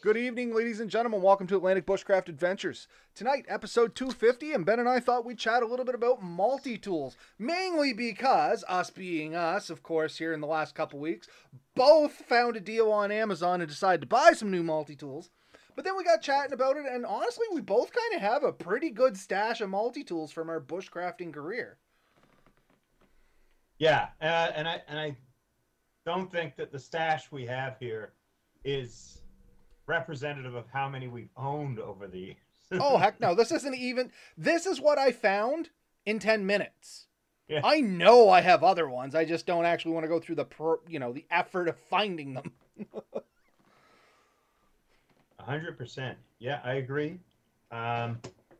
Good evening, ladies and gentlemen. Welcome to Atlantic Bushcraft Adventures. Tonight, episode 250, and Ben and I thought we'd chat a little bit about multi-tools. Mainly because, us being us, of course, here in the last couple weeks, both found a deal on Amazon and decided to buy some new multi-tools. But then we got chatting about it, and honestly, we both kind of have a pretty good stash of multi-tools from our bushcrafting career. Yeah, and I don't think that the stash we have here is representative of how many we've owned over the years. Oh, heck no. This isn't even... This is what I found in 10 minutes. Yeah. I know I have other ones. I just don't actually want to go through the effort of finding them. 100%. Yeah, I agree. And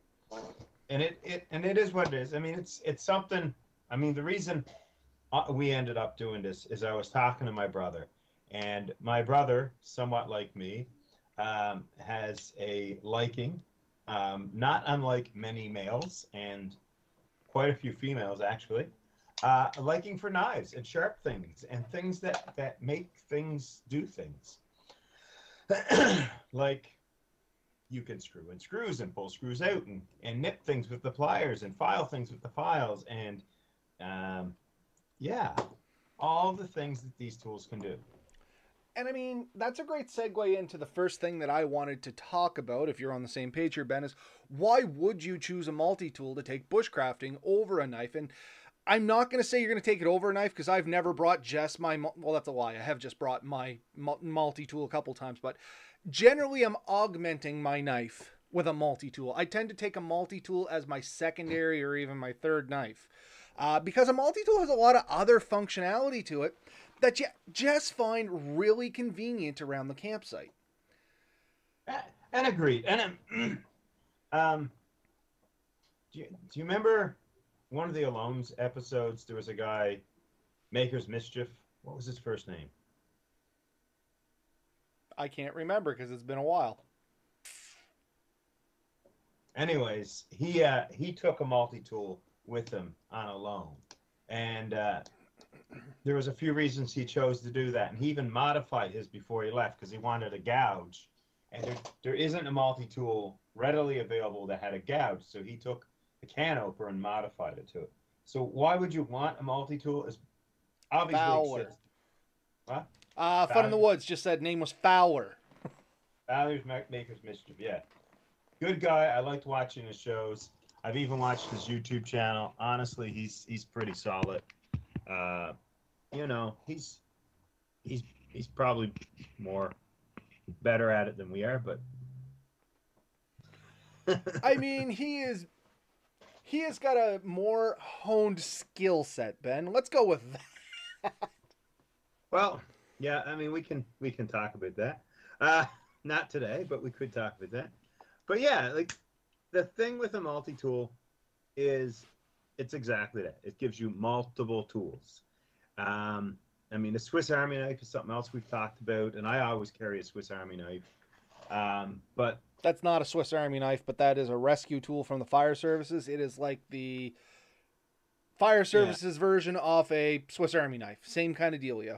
it is what it is. I mean, it's something. I mean, the reason we ended up doing this is I was talking to my brother, and my brother, somewhat like me, has a liking, not unlike many males and quite a few females actually, a liking for knives and sharp things and things that make things do things. Like you can screw in screws and pull screws out and nip things with the pliers and file things with the files and yeah, all the things that these tools can do. And I mean, that's a great segue into the first thing that I wanted to talk about, if you're on the same page here, Ben, is why would you choose a multi-tool to take bushcrafting over a knife? And I'm not going to say you're going to take it over a knife because I've never brought just my... Well, that's a lie. I have just brought my multi-tool a couple times, but generally I'm augmenting my knife with a multi-tool. I tend to take a multi-tool as my secondary or even my third knife because a multi-tool has a lot of other functionality to it that you just find really convenient around the campsite. And agreed. And do you remember one of the Alones episodes? There was a guy, Maker's Mischief. What was his first name? I can't remember because it's been a while. Anyways, he took a multi-tool with him on Alone, and there was a few reasons he chose to do that, and he even modified his before he left because he wanted a gouge, and there isn't a multi-tool readily available that had a gouge, so he took the can opener and modified it to it. So why would you want a multi-tool? Is obviously Fowler. What? Fun in the Woods just said name was Fowler. Fowler's Maker's Mischief, yeah. Good guy. I liked watching his shows. I've even watched his YouTube channel. Honestly, he's pretty solid. You know, he's probably better at it than we are, but I mean, he has got a more honed skill set, Ben. Let's go with that. Well, yeah, I mean, we can talk about that. Not today, but we could talk about that. But yeah, like the thing with a multi-tool is it's exactly that. It gives you multiple tools. I mean, the Swiss Army knife is something else we've talked about, and I always carry a Swiss Army knife. But that's not a Swiss Army knife, but that is a rescue tool from the fire services. It is like the fire services version of a Swiss Army knife. Same kind of dealio.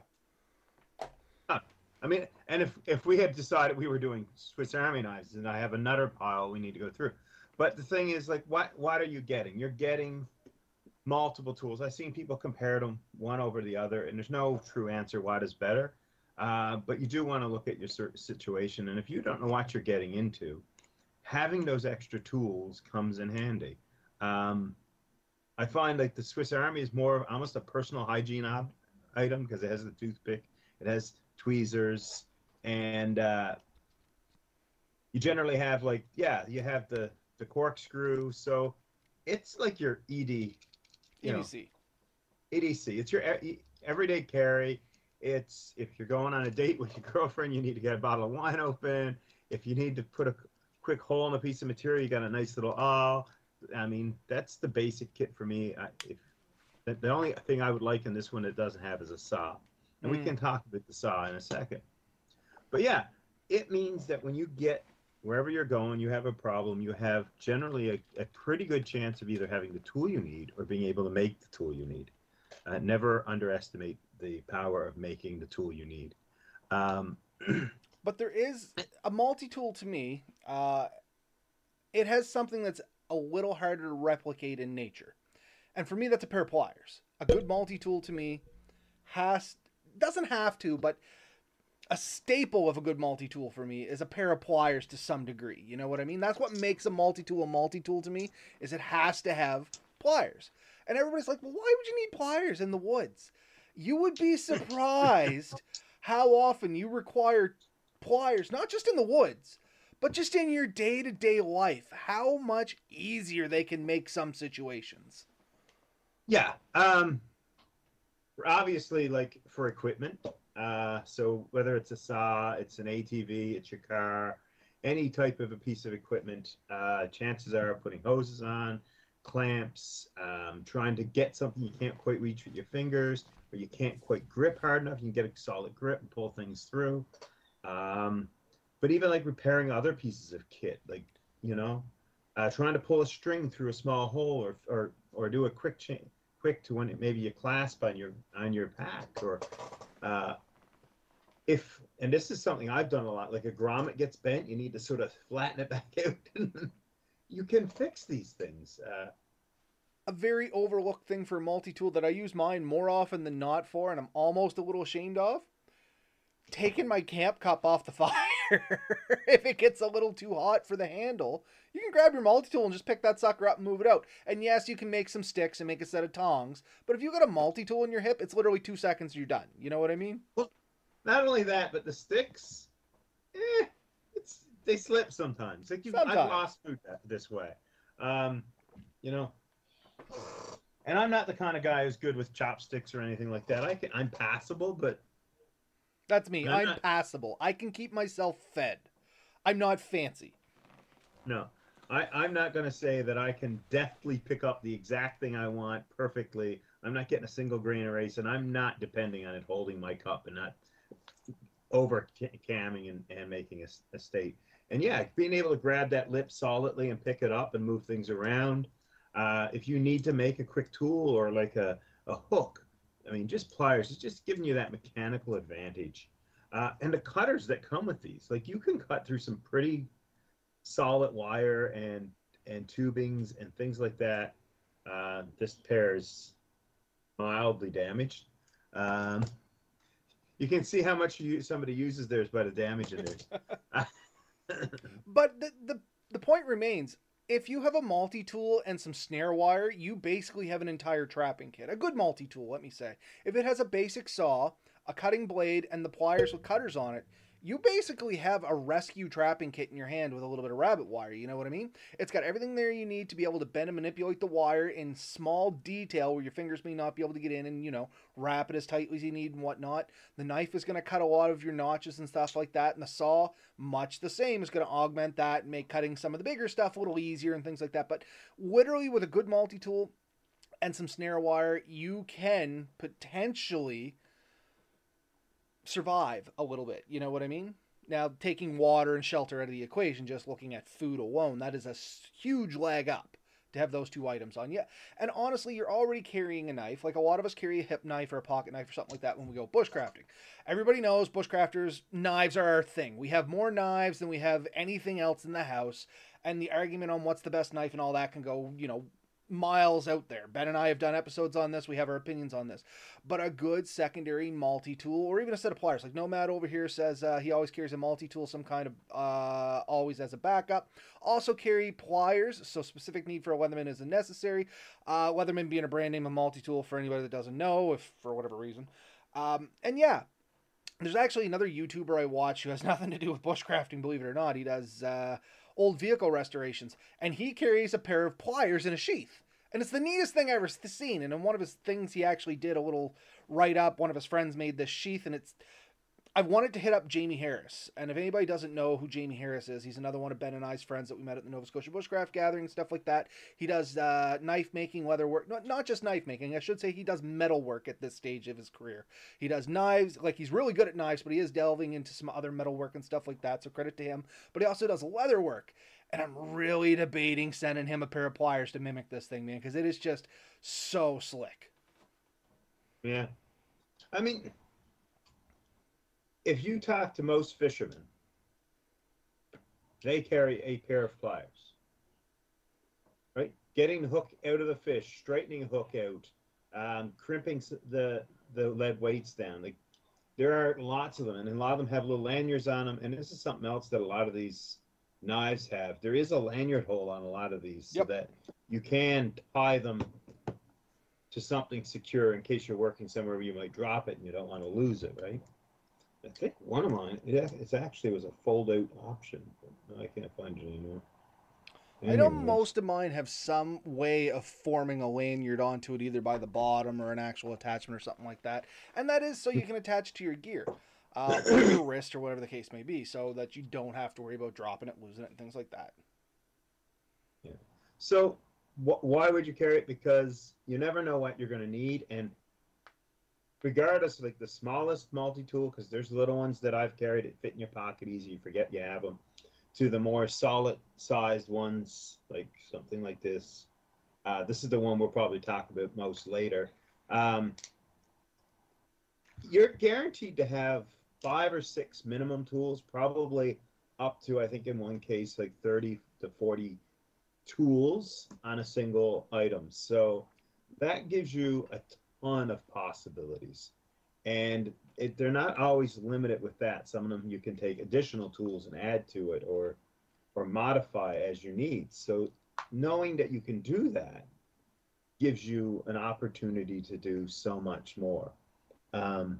I mean, and if we had decided we were doing Swiss Army knives, and I have another pile we need to go through. But the thing is, like, what are you getting? You're getting multiple tools. I've seen people compare them one over the other, and there's no true answer what is better. But you do want to look at your situation, and if you don't know what you're getting into, having those extra tools comes in handy. I find like the Swiss Army is more almost a personal hygiene item because it has the toothpick, it has tweezers, and you generally have like, you have the corkscrew, so it's like your EDC. It's your everyday carry. It's if you're going on a date with your girlfriend, you need to get a bottle of wine open. If you need to put a quick hole in a piece of material, you got a nice little awl. I mean, that's the basic kit for me. The only thing I would like in this one it doesn't have is a saw. And we can talk about the saw in a second. But yeah, it means that when you get wherever you're going, you have a problem, you have generally a pretty good chance of either having the tool you need or being able to make the tool you need. Never underestimate the power of making the tool you need. But there is, a multi-tool to me, it has something that's a little harder to replicate in nature. And for me, that's a pair of pliers. A good multi-tool to me has doesn't have to, but a staple of a good multi-tool for me is a pair of pliers to some degree. You know what I mean? That's what makes a multi-tool to me, is it has to have pliers. And everybody's like, well, why would you need pliers in the woods? You would be surprised how often you require pliers, not just in the woods, but just in your day-to-day life, how much easier they can make some situations. Yeah. Obviously, like for equipment. So whether it's a saw, it's an ATV, it's your car, any type of a piece of equipment, chances are putting hoses on, clamps, trying to get something you can't quite reach with your fingers, or you can't quite grip hard enough, you can get a solid grip and pull things through. But even like repairing other pieces of kit, like, you know, trying to pull a string through a small hole, or do a quick to when it maybe you clasp on your pack, or if, and this is something I've done a lot, like a grommet gets bent, you need to sort of flatten it back out. You can fix these things. A very overlooked thing for a multi-tool that I use mine more often than not for, and I'm almost a little ashamed of, taking my camp cup off the fire. If it gets a little too hot for the handle, you can grab your multi-tool and just pick that sucker up and move it out. And yes, you can make some sticks and make a set of tongs, but if you got a multi-tool in your hip, it's literally 2 seconds and you're done. You know what I mean? Well, not only that, but the sticks, they slip sometimes. Like I've lost food this way. You know, and I'm not the kind of guy who's good with chopsticks or anything like that. I'm passable, but that's me. I'm passable. I can keep myself fed. I'm not fancy. No, I'm not going to say that I can deftly pick up the exact thing I want perfectly. I'm not getting a single grain of rice, and I'm not depending on it holding my cup and not over camming and making a state. And yeah, being able to grab that lip solidly and pick it up and move things around. If you need to make a quick tool or like a hook, I mean, just pliers, it's just giving you that mechanical advantage. And the cutters that come with these, like you can cut through some pretty solid wire and tubings and things like that. This pair is mildly damaged. You can see how much somebody uses theirs by the damage in theirs. But the point remains, if you have a multi-tool and some snare wire, you basically have an entire trapping kit. A good multi-tool, let me say. If it has a basic saw, a cutting blade, and the pliers with cutters on it, you basically have a rescue trapping kit in your hand with a little bit of rabbit wire, you know what I mean? It's got everything there you need to be able to bend and manipulate the wire in small detail where your fingers may not be able to get in and, you know, wrap it as tightly as you need and whatnot. The knife is going to cut a lot of your notches and stuff like that, and the saw, much the same, is going to augment that and make cutting some of the bigger stuff a little easier and things like that. But literally with a good multi-tool and some snare wire, you can potentially survive a little bit, you know what I mean? Now, taking water and shelter out of the equation, just looking at food alone, that is a huge leg up to have those two items on you. And honestly, you're already carrying a knife. Like a lot of us carry a hip knife or a pocket knife or something like that when we go bushcrafting. Everybody knows bushcrafters, knives are our thing. We have more knives than we have anything else in the house. And the argument on what's the best knife and all that can go, you know, miles out there. Ben and I have done episodes on this. We have our opinions on this. But a good secondary multi-tool, or even a set of pliers. Like Nomad over here says he always carries a multi-tool, some kind of, always as a backup. Also carry pliers, so specific need for a Leatherman isn't necessary. Leatherman being a brand name of multi-tool for anybody that doesn't know, if for whatever reason. And yeah, there's actually another YouTuber I watch who has nothing to do with bushcrafting, believe it or not. He does old vehicle restorations, and he carries a pair of pliers in a sheath. And it's the neatest thing I've ever seen. And in one of his things, he actually did a little write-up. One of his friends made this sheath, and I wanted to hit up Jamie Harris. And if anybody doesn't know who Jamie Harris is, he's another one of Ben and I's friends that we met at the Nova Scotia Bushcraft Gathering, stuff like that. He does knife making, leather work. Not just knife making. I should say he does metal work at this stage of his career. He does knives. Like, he's really good at knives, but he is delving into some other metal work and stuff like that, so credit to him. But he also does leather work. And I'm really debating sending him a pair of pliers to mimic this thing, man, because it is just so slick. Yeah. I mean, if you talk to most fishermen, they carry a pair of pliers, right? Getting the hook out of the fish, straightening a hook out, crimping the lead weights down. Like, there are lots of them, and a lot of them have little lanyards on them. And this is something else that a lot of these knives have. There is a lanyard hole on a lot of these, so Yep. that you can tie them to something secure in case you're working somewhere where you might drop it and you don't want to lose it, right? I think one of mine, it actually was a fold-out option, but I can't find it anymore. I know Anyways, most of mine have some way of forming a lanyard onto it, either by the bottom or an actual attachment or something like that. And that is so you can attach to your gear or your wrist or whatever the case may be, so that you don't have to worry about dropping it, losing it, and things like that. yeah. So why would you carry it? Because you never know what you're going to need, and regardless, like the smallest multi-tool, because there's little ones that I've carried that fit in your pocket easy, you forget you have them, to the more solid sized ones, like something like this. This is the one we'll probably talk about most later. You're guaranteed to have 5 or 6 minimum tools, probably up to, I think in one case, like 30 to 40 tools on a single item. So that gives you a ton of possibilities. And they're not always limited with that. Some of them you can take additional tools and add to it, or modify as you need. So knowing that you can do that gives you an opportunity to do so much more. Um,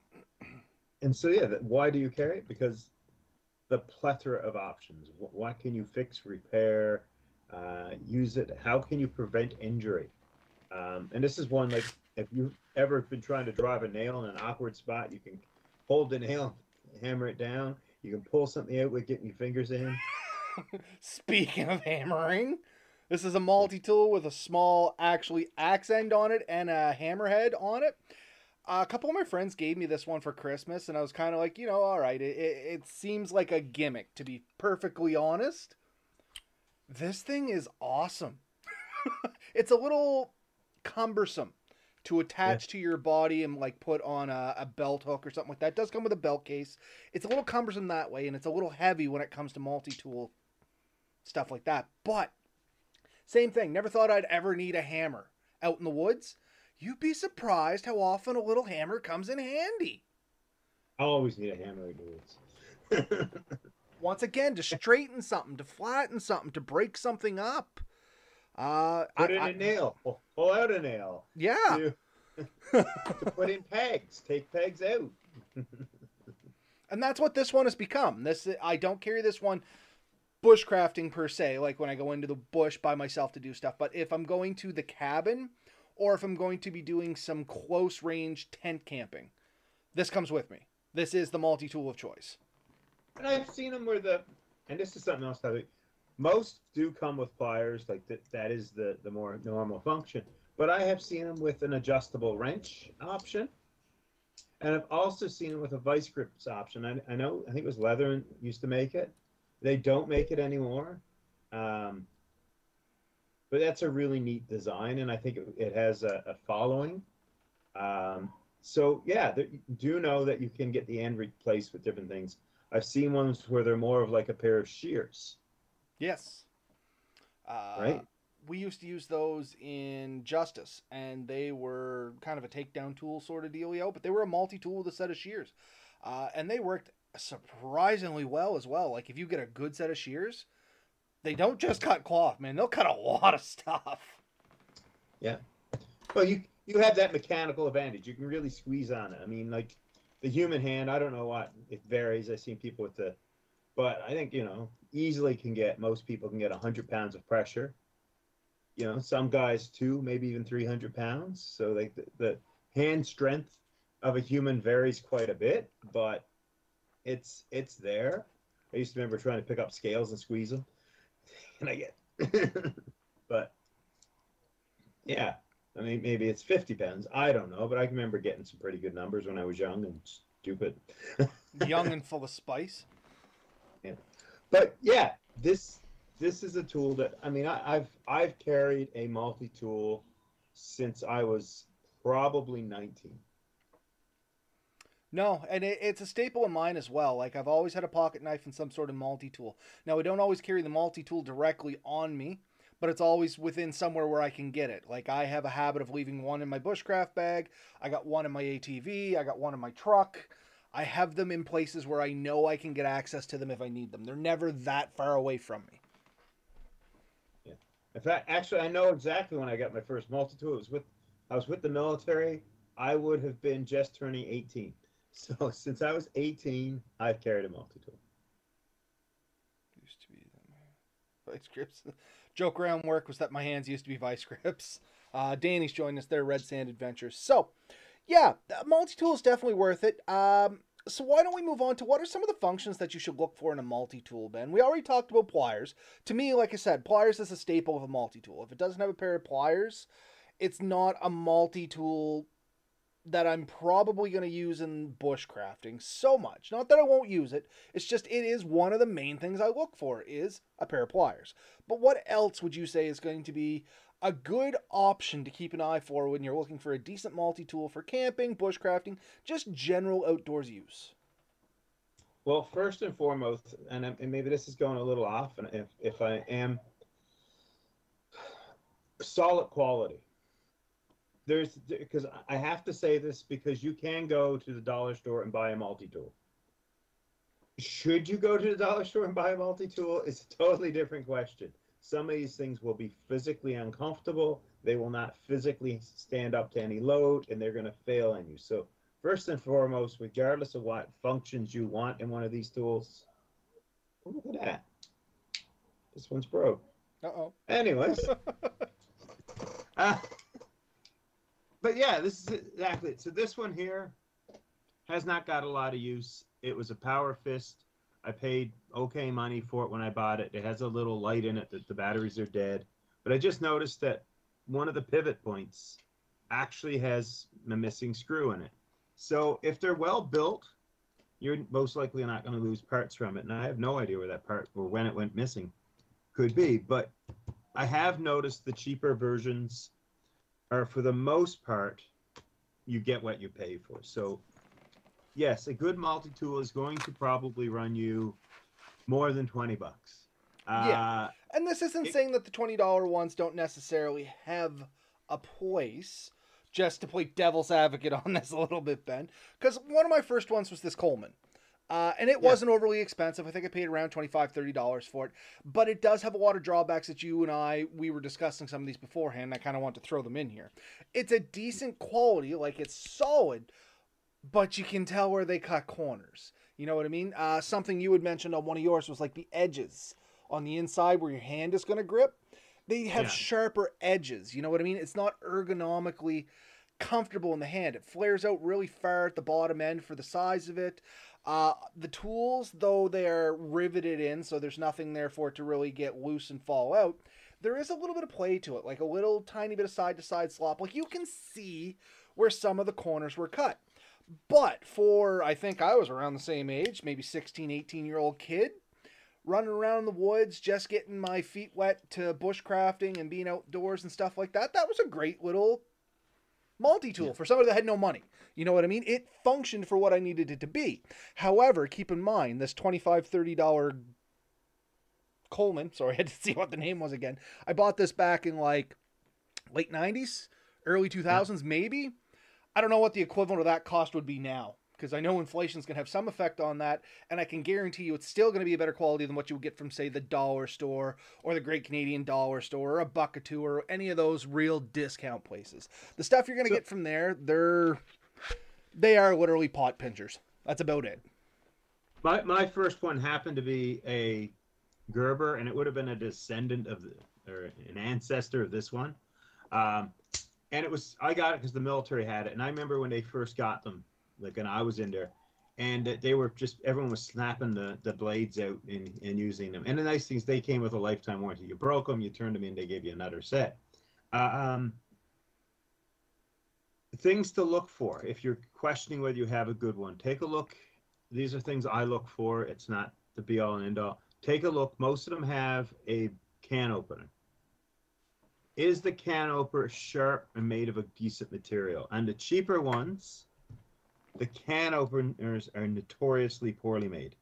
and so, yeah, why do you carry it? Because the plethora of options. What can you fix, repair, use it? How can you prevent injury? And this is one, like, if you've ever been trying to drive a nail in an awkward spot, you can hold the nail, hammer it down. You can pull something out with getting your fingers in. Speaking of hammering, this is a multi-tool with a small actually axe end on it and a hammerhead on it. A couple of my friends gave me this one for Christmas, and I was kind of like, all right, it seems like a gimmick, to be perfectly honest. This thing is awesome. It's a little cumbersome to attach to your body and like put on a belt hook or something like that. It does come with a belt case. It's a little cumbersome that way, and it's a little heavy when it comes to multi-tool stuff like that. But same thing, never thought I'd ever need a hammer out in the woods. You'd be surprised how often a little hammer comes in handy. I always need a hammer in the woods. Once again, to straighten something, to flatten something, to break something up. Put in a nail, pull out a nail. Yeah. To put in pegs, take pegs out. And that's what this one has become. I don't carry this one bushcrafting per se, like when I go into the bush by myself to do stuff. But if I'm going to the cabin, or if I'm going to be doing some close range tent camping, this comes with me. This is the multi-tool of choice. And I've seen them where and this is something else, most do come with pliers, like that is the more normal function. But I have seen them with an adjustable wrench option. And I've also seen them with a vice grips option. I think it was Leatherman used to make it. They don't make it anymore. But that's a really neat design, and I think it has a following. So, yeah, do know that you can get the end replaced with different things. I've seen ones where they're more of like a pair of shears. Yes. Right? We used to use those in Justice, and they were kind of a takedown tool sort of dealio, but they were a multi-tool with a set of shears. And they worked surprisingly well as well. Like, if you get a good set of shears, they don't just cut cloth, man. They'll cut a lot of stuff. Yeah. Well, you have that mechanical advantage. You can really squeeze on it. I mean, like, the human hand, I don't know what, it varies. I've seen people with but I think, easily most people can get 100 pounds of pressure. Some guys 2, maybe even 300 pounds. So like the hand strength of a human varies quite a bit, but it's there. I used to remember trying to pick up scales and squeeze them, and I get, but yeah, I mean, maybe it's 50 pounds. I don't know, but I can remember getting some pretty good numbers when I was young and stupid. Young and full of spice. Yeah. But yeah, this is a tool that, I mean, I've carried a multi-tool since I was probably 19. No, and it's a staple of mine as well. Like I've always had a pocket knife and some sort of multi-tool. Now I don't always carry the multi-tool directly on me, but it's always within somewhere where I can get it. Like I have a habit of leaving one in my bushcraft bag. I got one in my ATV. I got one in my truck. I have them in places where I know I can get access to them if I need them. They're never that far away from me. Yeah. In fact, actually, I know exactly when I got my first multi-tool. I was with the military. I would have been just turning 18. So since I was 18, I've carried a multi-tool. Used to be vice grips. Joke around work was that my hands used to be vice grips. Danny's joined us there, Red Sand Adventures. So, yeah, multi-tool is definitely worth it. So why don't we move on to what are some of the functions that you should look for in a multi-tool, Ben? We already talked about pliers. To me, like I said, pliers is a staple of a multi-tool. If it doesn't have a pair of pliers, it's not a multi-tool that I'm probably going to use in bushcrafting so much. Not that I won't use it. It's just it is one of the main things I look for is a pair of pliers. But what else would you say is going to be a good option to keep an eye for when you're looking for a decent multi-tool for camping, bushcrafting, just general outdoors use? Well, first and foremost, and maybe this is going a little off, and if I am, solid quality. Because I have to say this because you can go to the dollar store and buy a multi-tool. Should you go to the dollar store and buy a multi-tool? It's a totally different question. Some of these things will be physically uncomfortable. They will not physically stand up to any load, and they're going to fail on you. So first and foremost, regardless of what functions you want in one of these tools, look at that. This one's broke. Uh-oh. Anyways. But yeah, this is exactly it. So this one here has not got a lot of use. It was a Power Fist. I paid okay money for it when I bought it. It has a little light in it that the batteries are dead. But I just noticed that one of the pivot points actually has a missing screw in it. So if they're well built, you're most likely not going to lose parts from it. And I have no idea where that part or when it went missing could be. But I have noticed the cheaper versions are, for the most part, you get what you pay for. So yes, a good multi-tool is going to probably run you more than 20 bucks. Yeah. And this isn't saying that the $20 ones don't necessarily have a place. Just to play devil's advocate on this a little bit, Ben. Because one of my first ones was this Coleman. And it wasn't overly expensive. I think I paid around $25, $30 for it. But it does have a lot of drawbacks that you and we were discussing some of these beforehand. I kind of want to throw them in here. It's a decent quality, like it's solid, but you can tell where they cut corners. You know what I mean? Something you had mentioned on one of yours was like the edges on the inside where your hand is going to grip. They have sharper edges. You know what I mean? It's not ergonomically comfortable in the hand. It flares out really far at the bottom end for the size of it. The tools, though they are riveted in, so there's nothing there for it to really get loose and fall out, there is a little bit of play to it, like a little tiny bit of side-to-side slop. Like you can see where some of the corners were cut. But for, I think I was around the same age, maybe 16, 18-year-old kid, running around the woods, just getting my feet wet to bushcrafting and being outdoors and stuff like that, that was a great little multi-tool for somebody that had no money. You know what I mean? It functioned for what I needed it to be. However, keep in mind, this $25, $30 Coleman, sorry, I had to see what the name was again. I bought this back in like late 90s, early 2000s, maybe. I don't know what the equivalent of that cost would be now, because I know inflation's going to have some effect on that, and I can guarantee you it's still going to be a better quality than what you would get from, say, the dollar store or the Great Canadian Dollar Store or a Buckatoo or any of those real discount places. The stuff you're going to get from there, they are literally pot pinchers. That's about it. My first one happened to be a Gerber, and it would have been a descendant of or an ancestor of this one. And I got it because the military had it, and I remember when they first got them, like, and I was in there, and they were everyone was snapping the blades out and using them. And the nice thing is they came with a lifetime warranty. You broke them, you turned them in, they gave you another set. Things to look for if you're questioning whether you have a good one. Take a look. These are things I look for. It's not the be all and end all. Take a look. Most of them have a can opener. Is the can opener sharp and made of a decent material? And the cheaper ones the can openers are notoriously poorly made.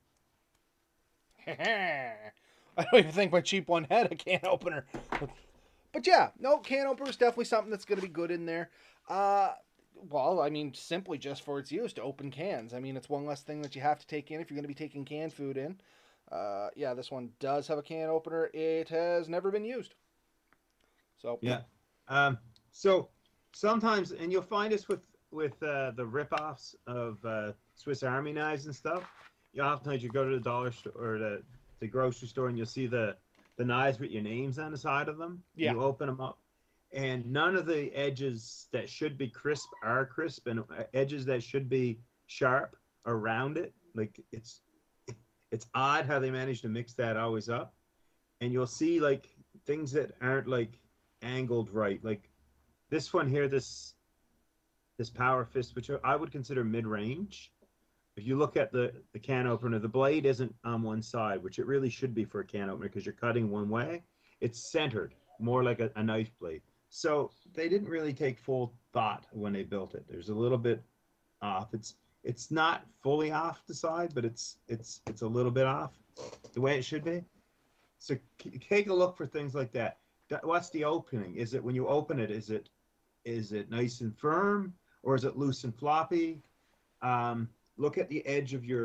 I don't even think my cheap one had a can opener. But yeah, no, can opener is definitely something that's going to be good in there. Uh, well, I mean, simply just for its use to open cans. I mean, it's one less thing that you have to take in if you're going to be taking canned food in. Yeah, this one does have a can opener. It has never been used. So, Yeah. Um, so sometimes, and you'll find this with the rip-offs of Swiss Army knives and stuff. You oftentimes you go to the dollar store or the grocery store and you'll see the knives with your names on the side of them. yeah. You open them up, and none of the edges that should be crisp are crisp, and edges that should be sharp are rounded. Like it's odd how they manage to mix that always up, and you'll see like things that aren't like angled right. Like this one here, this Power Fist, which I would consider mid-range. If you look at the can opener, the blade isn't on one side, which it really should be for a can opener because you're cutting one way. It's centered, more like a knife blade. So they didn't really take full thought when they built it. There's a little bit off. It's not fully off the side, but it's a little bit off the way it should be. So take a look for things like that. What's the opening? Is it when you open it? Is it nice and firm, or is it loose and floppy? Look at the edge of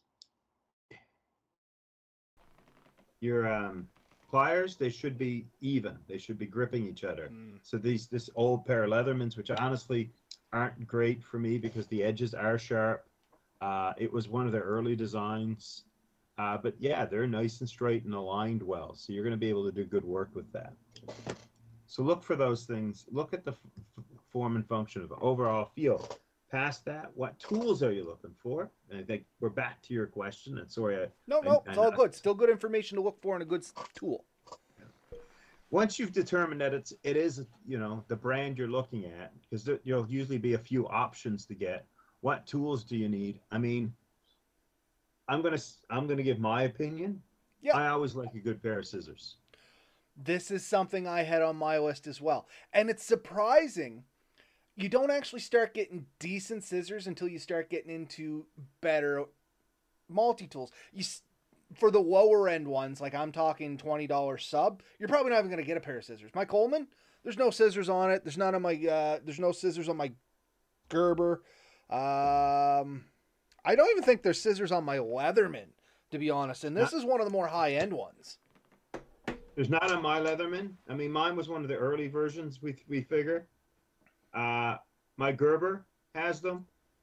your pliers. They should be even. They should be gripping each other. Mm. So this old pair of Leathermans, which honestly aren't great for me because the edges are sharp. It was one of their early designs. But yeah, they're nice and straight and aligned well. So you're going to be able to do good work with that. So look for those things. Look at the form and function of the overall feel. Past that, what tools are you looking for? And I think we're back to your question. And sorry, No, it's all good. Still good information to look for in a good tool. Once you've determined that it is the brand you're looking at, because there'll usually be a few options to get. What tools do you need? I mean, I'm gonna give my opinion. Yeah. I always like a good pair of scissors. This is something I had on my list as well. And it's surprising. You don't actually start getting decent scissors until you start getting into better multi-tools. For the lower end ones, like I'm talking $20 sub, you're probably not even going to get a pair of scissors. My Coleman, there's no scissors on it. There's none on my there's no scissors on my Gerber. I don't even think there's scissors on my Leatherman, to be honest. And this is one of the more high-end ones. There's not on my Leatherman. I mean, mine was one of the early versions. We figure. My Gerber has them.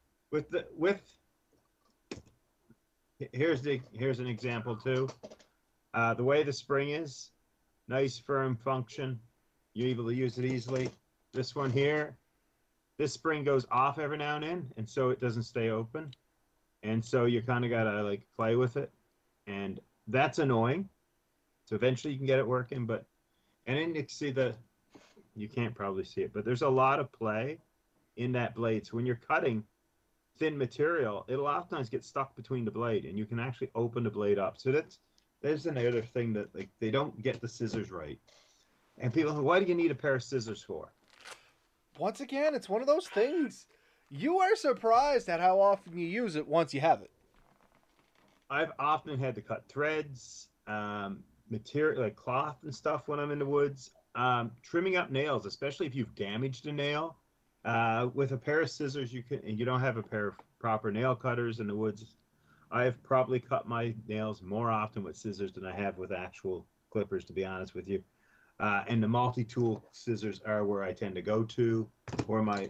Here's an example too. The way the spring is, nice firm function. You're able to use it easily. This one here, this spring goes off every now and then, and so it doesn't stay open. And so you kind of gotta like play with it, and that's annoying. So eventually you can get it working, and then you see you can't probably see it, but there's a lot of play in that blade. So when you're cutting thin material, it'll oftentimes get stuck between the blade, and you can actually open the blade up. So there's another thing that like they don't get the scissors right. And people say, why do you need a pair of scissors for? Once again, it's one of those things. You are surprised at how often you use it once you have it. I've often had to cut threads, material like cloth and stuff when I'm in the woods. Trimming up nails, especially if you've damaged a nail, with a pair of scissors, you don't have a pair of proper nail cutters in the woods. I've probably cut my nails more often with scissors than I have with actual clippers, to be honest with you. And the multi-tool scissors are where I tend to go to, or my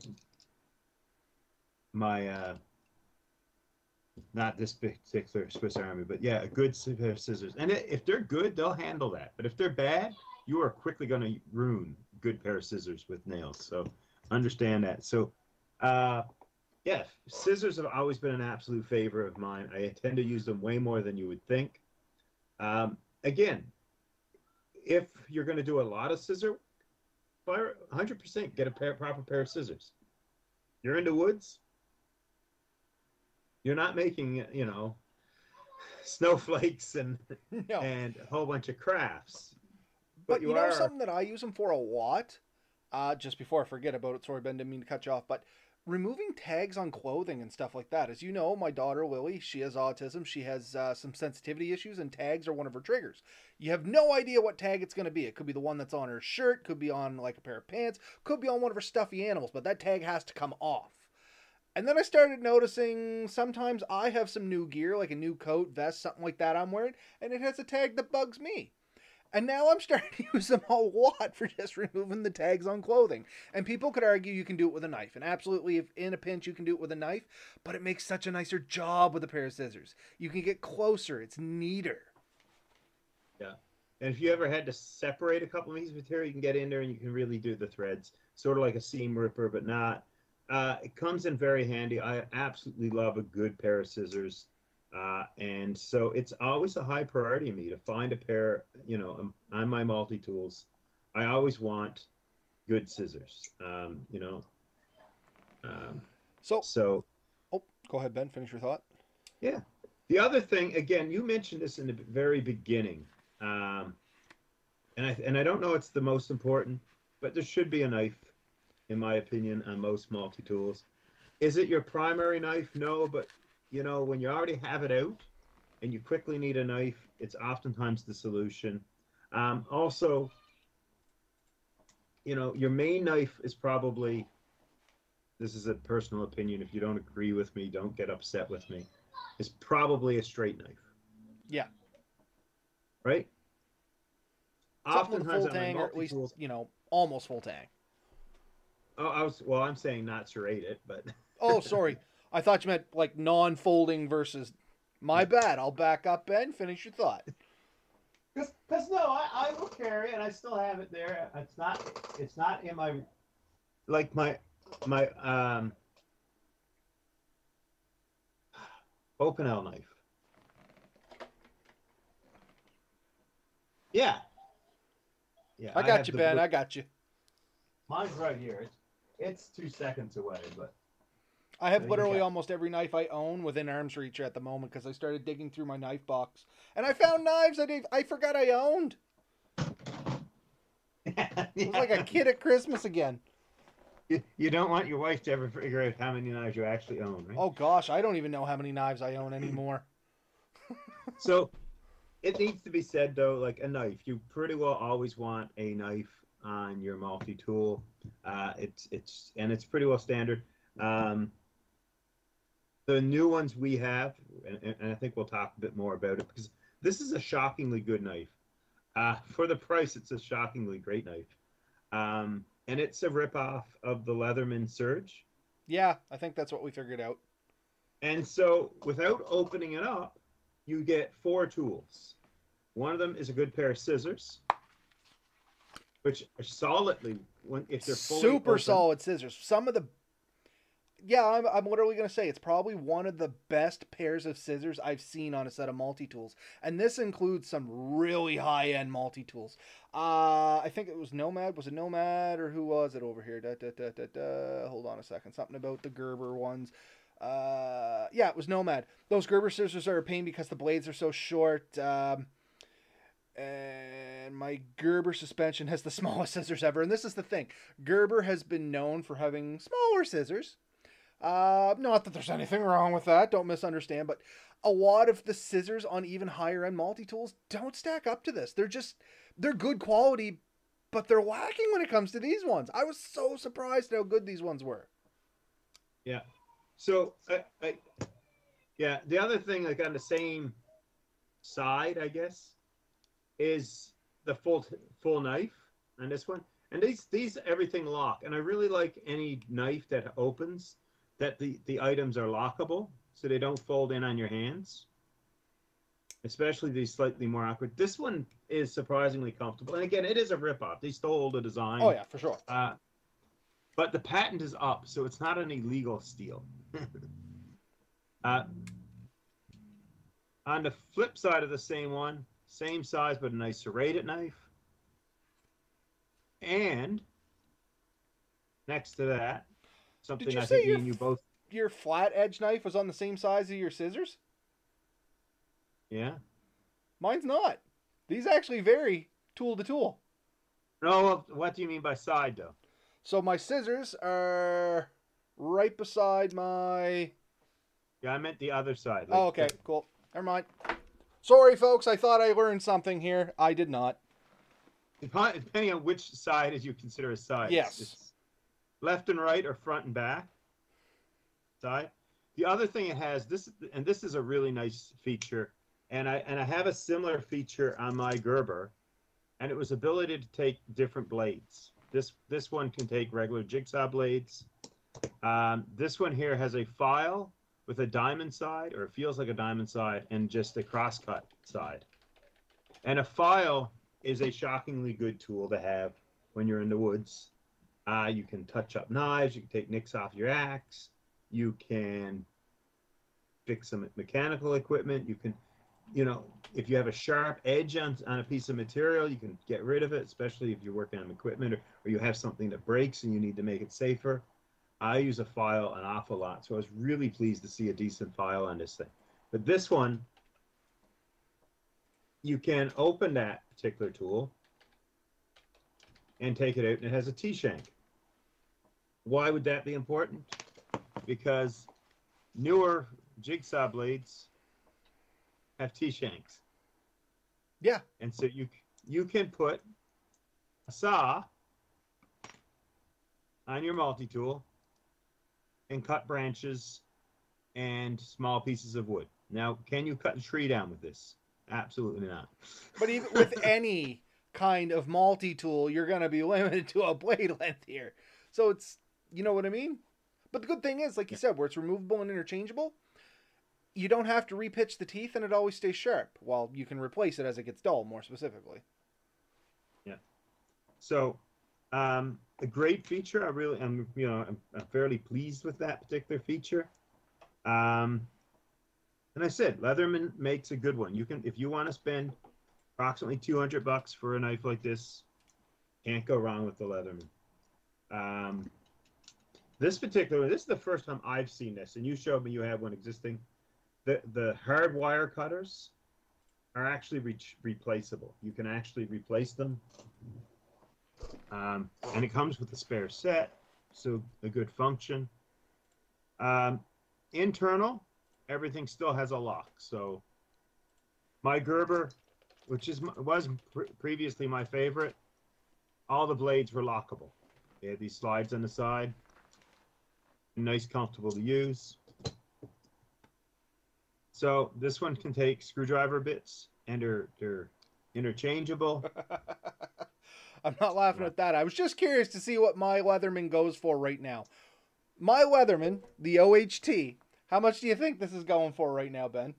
not this particular Swiss Army, but yeah, a good pair of scissors. And if they're good, they'll handle that. But if they're bad, you are quickly going to ruin a good pair of scissors with nails. So understand that. So, yeah, scissors have always been an absolute favorite of mine. I tend to use them way more than you would think. Again, if you're going to do a lot of scissor, 100% get a proper pair of scissors. You're in the woods. You're not making, snowflakes and No. and a whole bunch of crafts. But you know something that I use them for a lot? Just before I forget about it, sorry, Ben, didn't mean to cut you off, but removing tags on clothing and stuff like that. As you know, my daughter Lily, she has autism. She has some sensitivity issues, and tags are one of her triggers. You have no idea what tag it's going to be. It could be the one that's on her shirt, could be on like a pair of pants, could be on one of her stuffy animals, but that tag has to come off. And then I started noticing sometimes I have some new gear, like a new coat, vest, something like that I'm wearing, and it has a tag that bugs me. And now I'm starting to use them a lot for just removing the tags on clothing. And people could argue you can do it with a knife. And absolutely, if in a pinch, you can do it with a knife. But it makes such a nicer job with a pair of scissors. You can get closer. It's neater. Yeah. And if you ever had to separate a couple of pieces of material, you can get in there and you can really do the threads. Sort of like a seam ripper, but not. It comes in very handy. I absolutely love a good pair of scissors. And so it's always a high priority to me to find a pair, on my multi-tools. I always want good scissors, So, oh, go ahead, Ben, finish your thought. Yeah. The other thing, again, you mentioned this in the very beginning, and I don't know it's the most important, but there should be a knife, in my opinion, on most multi-tools. Is it your primary knife? No, but when you already have it out and you quickly need a knife, it's oftentimes the solution. Also, your main knife is probably, this is a personal opinion. If you don't agree with me, don't get upset with me. Is probably a straight knife. Yeah. Right? Something with full tang, or at least, almost full tang. Oh, I'm saying not serrated, but. Oh, sorry. I thought you meant like non-folding versus. My bad. I'll back up, Ben. Finish your thought. Because no, I will carry it, and I still have it there. It's not in my. Like my Opinel knife. Yeah. Yeah. I got you, Ben. I got you. Mine's right here. It's 2 seconds away, but. I have literally almost every knife I own within arm's reach at the moment because I started digging through my knife box. And I found knives I forgot I owned. It was like a kid at Christmas again. You don't want your wife to ever figure out how many knives you actually own, right? Oh, gosh. I don't even know how many knives I own anymore. So it needs to be said, though, like a knife. You pretty well always want a knife on your multi-tool. It's pretty well standard. The new ones we have, and I think we'll talk a bit more about it, because this is a shockingly good knife. For the price, it's a shockingly great knife. And it's a ripoff of the Leatherman Surge. Yeah, I think that's what we figured out. And so, without opening it up, you get 4 tools. One of them is a good pair of scissors, which are solidly, if they're fully super open, solid scissors. Some of the I'm literally going to say it's probably one of the best pairs of scissors I've seen on a set of multi-tools. And this includes some really high-end multi-tools. I think it was Nomad. Was it Nomad or who was it over here? Hold on a second. Something about the Gerber ones. Yeah, it was Nomad. Those Gerber scissors are a pain because the blades are so short. And my Gerber suspension has the smallest scissors ever. And this is the thing. Gerber has been known for having smaller scissors. Not that there's anything wrong with that, don't misunderstand, but a lot of the scissors on even higher end multi-tools don't stack up to this. They're good quality, but they're lacking when it comes to these ones. I was so surprised how good these ones were. Yeah. So, yeah, the other thing, like on the same side, I guess, is the full knife on this one. And these everything lock. And I really like any knife that opens, that the items are lockable, so they don't fold in on your hands. Especially these slightly more awkward. This one is surprisingly comfortable. And again, it is a ripoff. They stole the design. Oh, yeah, for sure. But the patent is up, so it's not an illegal steal. On the flip side of the same one, same size, but a nice serrated knife. And next to that, something I think me and you both. Your flat edge knife was on the same size as your scissors? Yeah. Mine's not. These actually vary tool to tool. No, what do you mean by side, though? So my scissors are right beside my... Yeah, I meant the other side. Oh, okay, cool. Never mind. Sorry, folks. I thought I learned something here. I did not. Depending on which side as you consider a side. Yes. It's left and right or front and back side. The other thing it has, this is a really nice feature, and I have a similar feature on my Gerber, and it was ability to take different blades. This one can take regular jigsaw blades. This one here has a file with a diamond side, or it feels like a diamond side, and just a crosscut side. And a file is a shockingly good tool to have when you're in the woods. You can touch up knives, you can take nicks off your axe, you can fix some mechanical equipment, you can, if you have a sharp edge on a piece of material, you can get rid of it, especially if you're working on equipment or you have something that breaks and you need to make it safer. I use a file an awful lot, so I was really pleased to see a decent file on this thing. But this one, you can open that particular tool and take it out, and it has a T-shank. Why would that be important? Because newer jigsaw blades have T-shanks. Yeah. And so you can put a saw on your multi-tool and cut branches and small pieces of wood. Now, can you cut a tree down with this? Absolutely not. But even with any kind of multi-tool, you're going to be limited to a blade length here. So it's, you know what I mean? But the good thing is, like you said, where it's removable and interchangeable, you don't have to repitch the teeth and it always stays sharp. Well, you can replace it as it gets dull, more specifically. Yeah. So, a great feature. I'm fairly pleased with that particular feature. And I said, Leatherman makes a good one. You can, if you want to spend approximately $200 for a knife like this, can't go wrong with the Leatherman. This is the first time I've seen this, and you showed me you have one existing. The hard wire cutters are actually replaceable. You can actually replace them. And it comes with a spare set, so a good function. Internal, everything still has a lock. So my Gerber, which was previously my favorite, all the blades were lockable. They had these slides on the side. Nice, comfortable to use. So this one can take screwdriver bits, and they're interchangeable. I'm not laughing at that. I was just curious to see what my Leatherman goes for right now. My Leatherman, the OHT, how much do you think this is going for right now, Ben?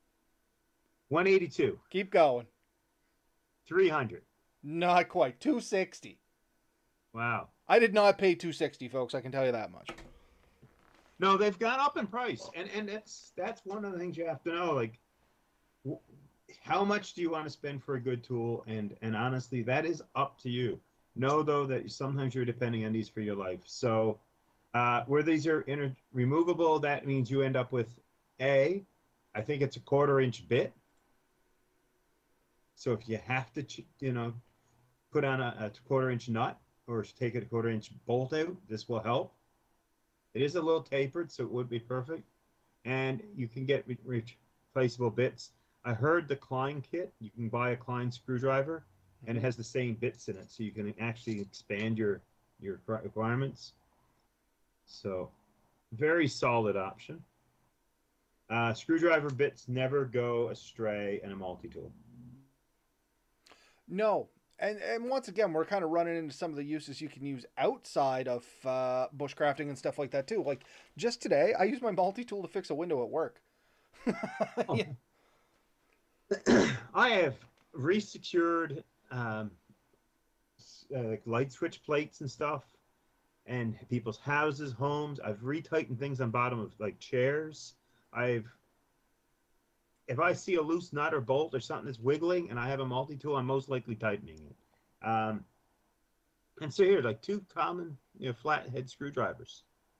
$182. Keep going. $300. Not quite. $260. Wow. I did not pay $260, folks. I can tell you that much. No, they've gone up in price, and that's one of the things you have to know. Like, how much do you want to spend for a good tool? And honestly, that is up to you. Know though that sometimes you're depending on these for your life. So, where these are removable, that means you end up with I think it's a 1/4 inch bit. So if you have to, put on a 1/4 inch nut or take a 1/4 inch bolt out, this will help. It is a little tapered, so it would be perfect. And you can get replaceable bits. I heard the Klein kit, you can buy a Klein screwdriver, and it has the same bits in it, so you can actually expand your requirements. So, very solid option. Screwdriver bits never go astray in a multi-tool. No. And once again, we're kind of running into some of the uses you can use outside of bushcrafting and stuff like that too. Like just today, I used my multi-tool to fix a window at work. Yeah. I have resecured like light switch plates and stuff, and people's houses, homes. I've retightened things on bottom of like chairs. If I see a loose nut or bolt or something that's wiggling and I have a multi-tool, I'm most likely tightening it. And so here, like 2 common flat head screwdrivers.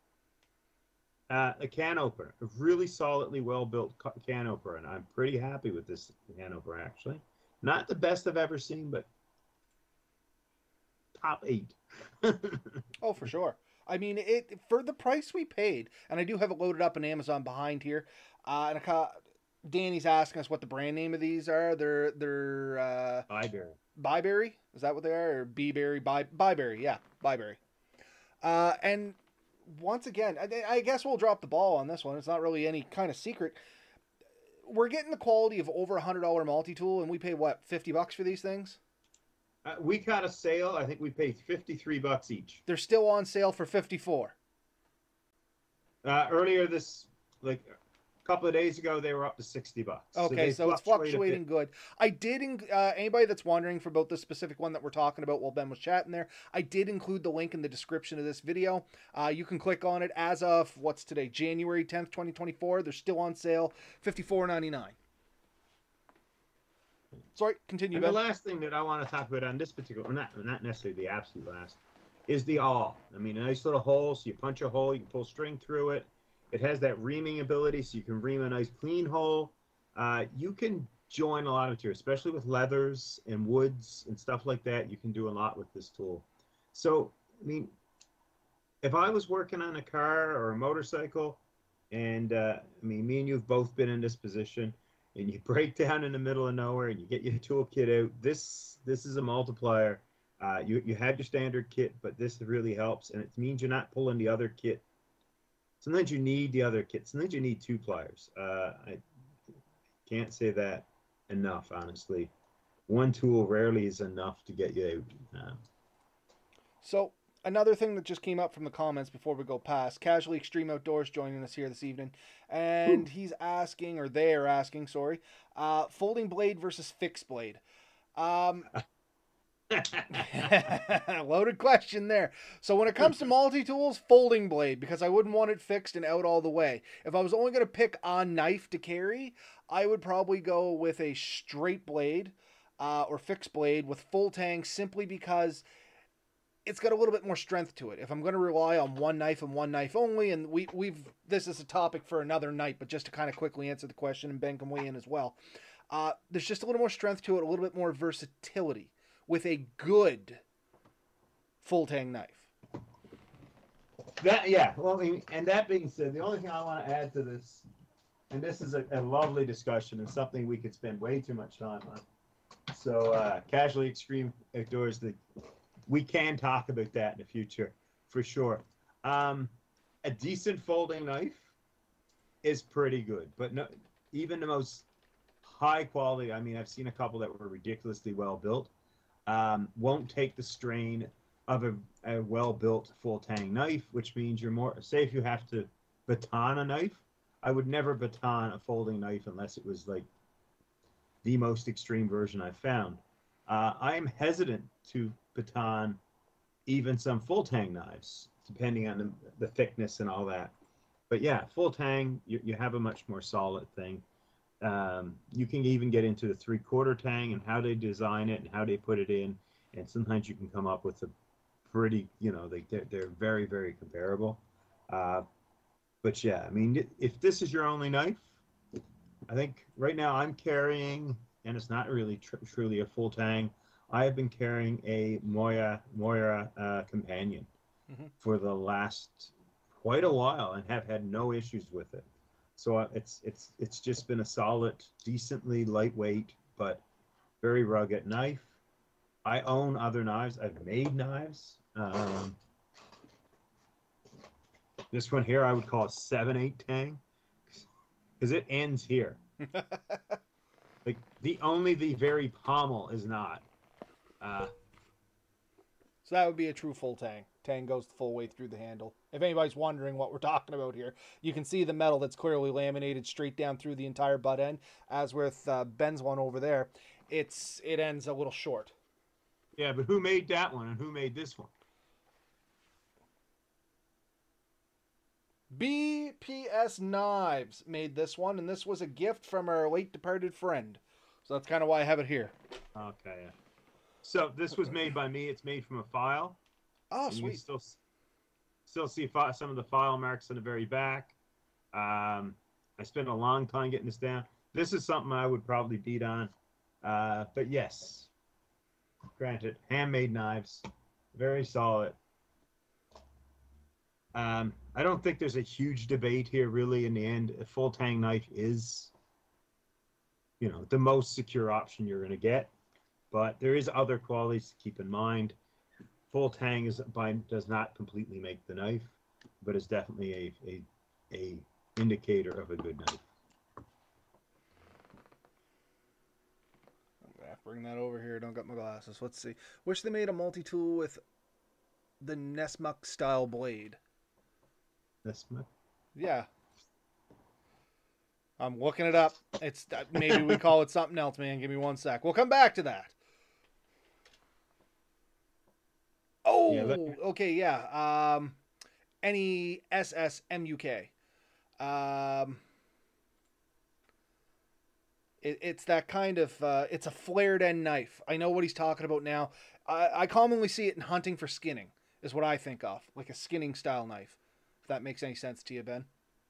A can opener, a really solidly well-built can opener, and I'm pretty happy with this can opener, actually. Not the best I've ever seen, but top 8. Oh, for sure. I mean, it for the price we paid, and I do have it loaded up on Amazon behind here. Danny's asking us what the brand name of these are. They're Iberia. Byberry. Is that what they are? Or Beeberry? Byberry. Yeah, Byberry. And once again, I guess we'll drop the ball on this one. It's not really any kind of secret. We're getting the quality of over $100 multi-tool, and we pay what, $50 for these things? We got a sale. I think we paid $53 each. They're still on sale for 54. Earlier this, like a couple of days ago, they were up to $60. Okay, so it's fluctuating good. I did, anybody that's wondering for about this specific one that we're talking about while Ben was chatting there, I did include the link in the description of this video. You can click on it as of, what's today, January 10th, 2024. They're still on sale, $54.99. Sorry, continue, And Ben. the last thing that I want to talk about on this particular, not necessarily the absolute last, is the awl. I mean, a nice little hole, so you punch a hole, you can pull string through it. It has that reaming ability, so you can ream a nice clean hole. You can join a lot of material, especially with leathers and woods and stuff like that. You can do a lot with this tool. So, I mean, if I was working on a car or a motorcycle, and I mean, me and you have both been in this position, and you break down in the middle of nowhere and you get your toolkit out, this is a multiplier. You have your standard kit, but this really helps, and it means you're not pulling the other kit. Sometimes you need the other kit. Sometimes you need two pliers. I can't say that enough, honestly. One tool rarely is enough to get you out. So, another thing that just came up from the comments before we go past, Casually Extreme Outdoors joining us here this evening, and he's asking, or they are asking, sorry, folding blade versus fixed blade. Loaded question there. So when it comes to multi-tools, folding blade, because I wouldn't want it fixed and out all the way. If I was only going to pick a knife to carry, I would probably go with a straight blade or fixed blade with full tang, simply because it's got a little bit more strength to it. If I'm going to rely on one knife and one knife only, and this is a topic for another night, but just to kind of quickly answer the question, and Ben can weigh in as well, there's just a little more strength to it, a little bit more versatility with a good full tang knife. Well, and that being said, the only thing I want to add to this, and this is a lovely discussion and something we could spend way too much time on. So, Casually Extreme Outdoors, we can talk about that in the future for sure. A decent folding knife is pretty good, but no, even the most high quality, I mean, I've seen a couple that were ridiculously well built, won't take the strain of a well-built full tang knife, which means you're more, say if you have to baton a knife, I would never baton a folding knife unless it was like the most extreme version I've found. I am hesitant to baton even some full tang knives, depending on the thickness and all that. But yeah, full tang, you have a much more solid thing. You can even get into the 3/4 tang and how they design it and how they put it in, and sometimes you can come up with a pretty, they're very, very comparable. But yeah, I mean, if this is your only knife, I think right now I'm carrying, and it's not really truly a full tang, I have been carrying a Moira Companion for the last quite a while and have had no issues with it. So it's just been a solid, decently lightweight, but very rugged knife. I own other knives. I've made knives. This one here I would call a 7/8 tang because it ends here. Like the very pommel is not. So that would be a true full tang. Tang goes the full way through the handle. If anybody's wondering what we're talking about here, you can see the metal that's clearly laminated straight down through the entire butt end. As with Ben's one over there, it ends a little short. Yeah, but who made that one and who made this one? BPS Knives made this one, and this was a gift from our late departed friend. So that's kind of why I have it here. Okay. Yeah. So this was made by me. It's made from a file. Oh, and sweet. you can still see some of the file marks on the very back. I spent a long time getting this down. This is something I would probably beat on. But yes, granted, handmade knives, very solid. I don't think there's a huge debate here, really. In the end, a full tang knife is, the most secure option you're going to get. But there is other qualities to keep in mind. Full tang does not completely make the knife, but is definitely a indicator of a good knife. Bring that over here. Don't got my glasses. Let's see. Wish they made a multi-tool with the Nessmuk style blade. Nessmuk? Yeah. I'm looking it up. It's maybe we call it something else, man. Give me 1 sec. We'll come back to that. Oh, yeah, okay, yeah. NESSMUK. It's that kind of, it's a flared end knife. I know what he's talking about now. I commonly see it in hunting for skinning, is what I think of. Like a skinning style knife. If that makes any sense to you, Ben.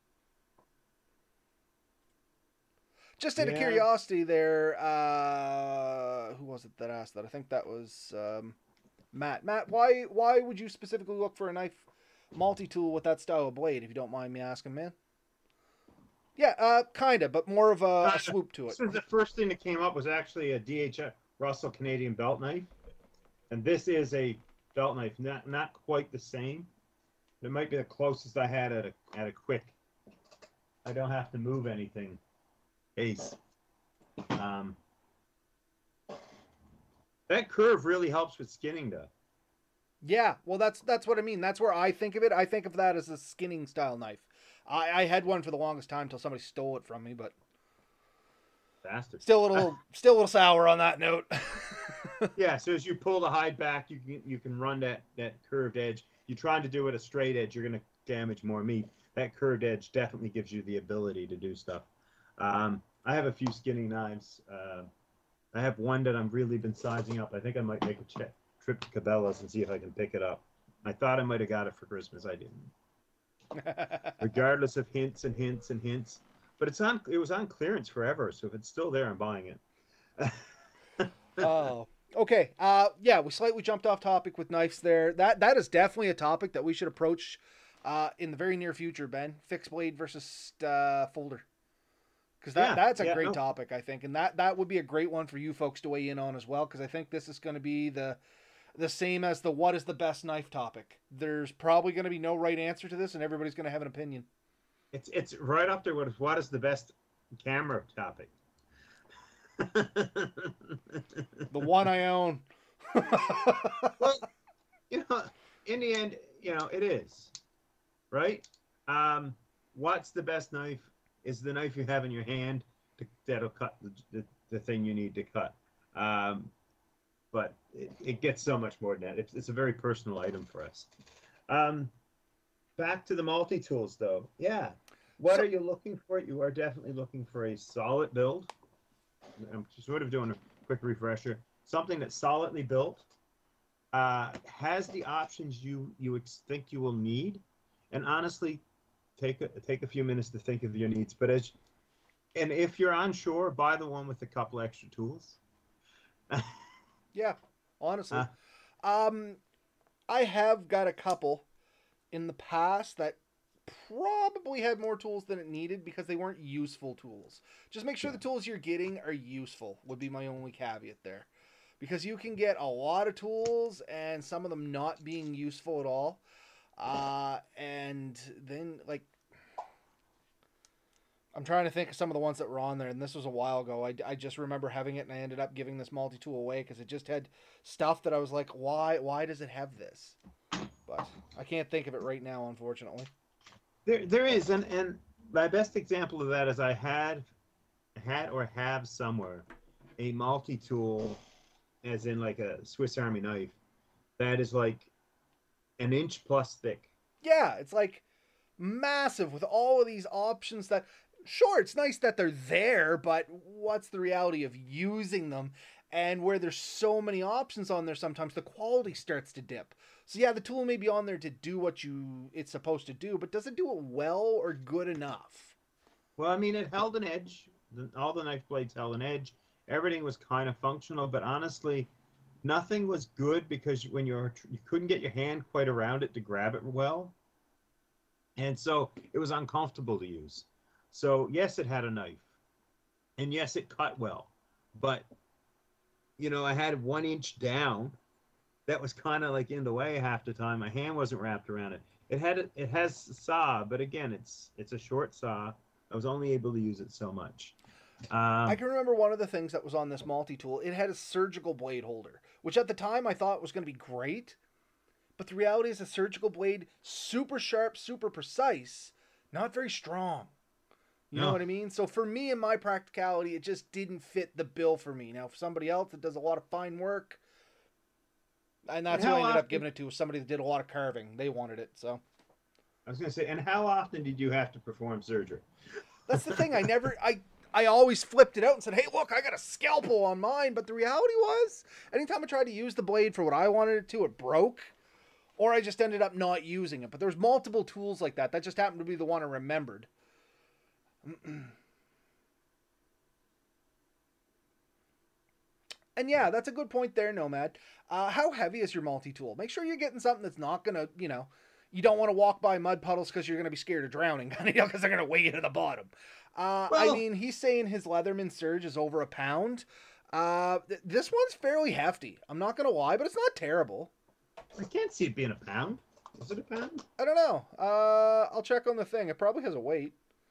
Just out of curiosity there, who was it that asked that? I think that was Matt. Matt, why would you specifically look for a knife multi-tool with that style of blade, if you don't mind me asking, man? Yeah, kind of, but more of a swoop to it. So the first thing that came up was actually a DH Russell Canadian belt knife. And this is a belt knife, not quite the same. It might be the closest I had at a quick. I don't have to move anything. Ace. That curve really helps with skinning, though. Yeah, well, that's what I mean. That's where I think of it. I think of that as a skinning style knife. I had one for the longest time until somebody stole it from me, but bastard. Still a little sour on that note. Yeah, so as you pull the hide back, you can run that curved edge. You're trying to do it a straight edge, you're going to damage more meat. That curved edge definitely gives you the ability to do stuff. I have a few skinning knives. I have one that I've really been sizing up. I think I might make a trip to Cabela's and see if I can pick it up. I thought I might have got it for Christmas. I didn't. Regardless of hints and hints and hints. But it was on clearance forever, so if it's still there, I'm buying it. Oh. Okay. Yeah, we slightly jumped off topic with knives there. That is definitely a topic that we should approach in the very near future, Ben. Fixed blade versus folder. Because that's a great topic, I think. And that would be a great one for you folks to weigh in on as well, because I think this is going to be the same as the what is the best knife topic. There's probably going to be no right answer to this, and everybody's going to have an opinion. It's right up there with what is the best camera topic. The one I own. Well, in the end, it is. Right? What's the best knife is the knife you have in your hand that'll cut the thing you need to cut. But it gets so much more than that. It's a very personal item for us. Back to the multi-tools, though. Yeah. What are you looking for? You are definitely looking for a solid build. I'm sort of doing a quick refresher. Something that's solidly built, has the options you think you will need, and honestly, take a few minutes to think of your needs. But if you're unsure, buy the one with a couple extra tools. Yeah, honestly, I have got a couple in the past that probably had more tools than it needed because they weren't useful tools. Just make sure the tools you're getting are useful would be my only caveat there. Because you can get a lot of tools and some of them not being useful at all. And then, I'm trying to think of some of the ones that were on there, and this was a while ago. I just remember having it, and I ended up giving this multi-tool away because it just had stuff that I was like, why does it have this? But I can't think of it right now, unfortunately. There is, and my best example of that is I had or have somewhere a multi-tool, as in like a Swiss Army knife, that is like an inch plus thick. Yeah, it's like massive with all of these options that, sure, it's nice that they're there, but what's the reality of using them? And where there's so many options on there, sometimes the quality starts to dip. So yeah, the tool may be on there to do what it's supposed to do, but does it do it well or good enough? Well, I mean, it held an edge. All the knife blades held an edge. Everything was kind of functional, but honestly, nothing was good because when you couldn't get your hand quite around it to grab it well. And so it was uncomfortable to use. So yes, it had a knife, and yes, it cut well, but I had 1 inch down that was kind of like in the way half the time. My hand wasn't wrapped around it. It has a saw, but again, it's a short saw. I was only able to use it so much. I can remember one of the things that was on this multi-tool. It had a surgical blade holder, which at the time I thought was going to be great. But the reality is a surgical blade, super sharp, super precise, not very strong. You know what I mean? So for me and my practicality, it just didn't fit the bill for me. Now, for somebody else that does a lot of fine work, and that's who I ended up giving it to, somebody that did a lot of carving. They wanted it, so. I was going to say, and how often did you have to perform surgery? That's the thing. I always flipped it out and said, hey, look, I got a scalpel on mine. But the reality was, anytime I tried to use the blade for what I wanted it to, it broke. Or I just ended up not using it. But there's multiple tools like that. That just happened to be the one I remembered. And yeah, that's a good point there, Nomad. How heavy is your multi-tool? Make sure you're getting something that's not going to, you don't want to walk by mud puddles because you're going to be scared of drowning, because they're going to weigh you to the bottom. I mean, he's saying his Leatherman Surge is over a pound. This one's fairly hefty. I'm not going to lie, but it's not terrible. I can't see it being a pound. Is it a pound? I don't know. I'll check on the thing. It probably has a weight.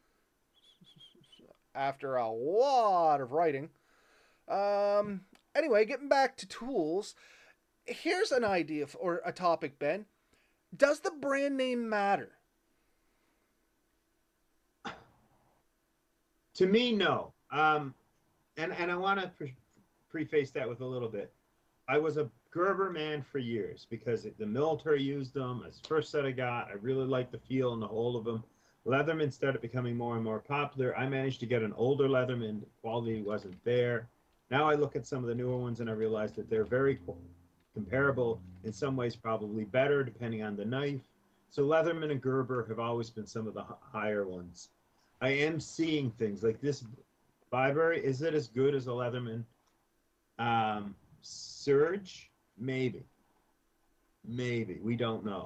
After a lot of writing. Anyway, getting back to tools. Here's an idea or a topic, Ben. Does the brand name matter? To me, no. And I want to preface that with a little bit. I was a Gerber man for years because the military used them. It's the first set I got. I really liked the feel and the whole of them. Leatherman started becoming more and more popular. I managed to get an older Leatherman. The quality wasn't there. Now I look at some of the newer ones and I realize that they're very comparable, in some ways probably better depending on the knife. So Leatherman and Gerber have always been some of the higher ones. I am seeing things like this Byberry. Is it as good as a Leatherman Surge? Maybe. We don't know.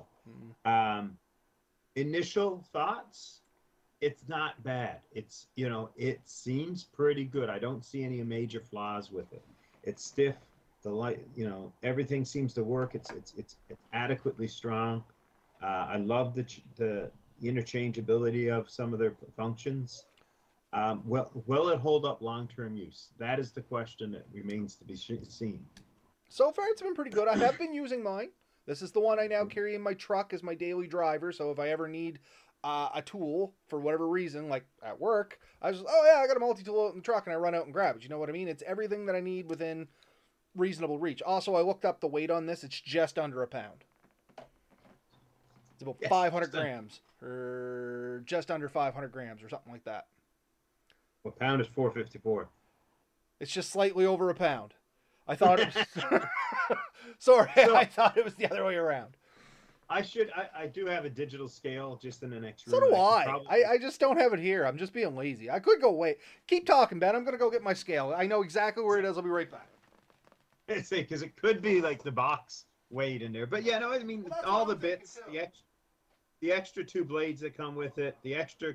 Initial thoughts, it's not bad. It's, it seems pretty good. I don't see any major flaws with it. It's stiff. The light, everything seems to work. It's adequately strong. I love the interchangeability of some of their functions. Will it hold up long-term use? That is the question that remains to be seen. So far, it's been pretty good. I have been using mine. This is the one I now carry in my truck as my daily driver. So if I ever need a tool for whatever reason, like at work, I just, I got a multi-tool out in the truck and I run out and grab it. You know what I mean? It's everything that I need within reasonable reach. Also, I looked up the weight on this. It's just under a pound. It's about 500 grams or just under 500 grams or something like that. A pound is 454. It's just slightly over a pound. I thought it was... Sorry, I thought it was the other way around. I do have a digital scale just in the next room. So do I. I just don't have it here. I'm just being lazy. I could go wait. Keep talking, Ben. I'm going to go get my scale. I know exactly where it is. I'll be right back. It's because it could be like the box weight in there. But yeah, no, I mean, all the bits, the extra 2 blades that come with it, the extra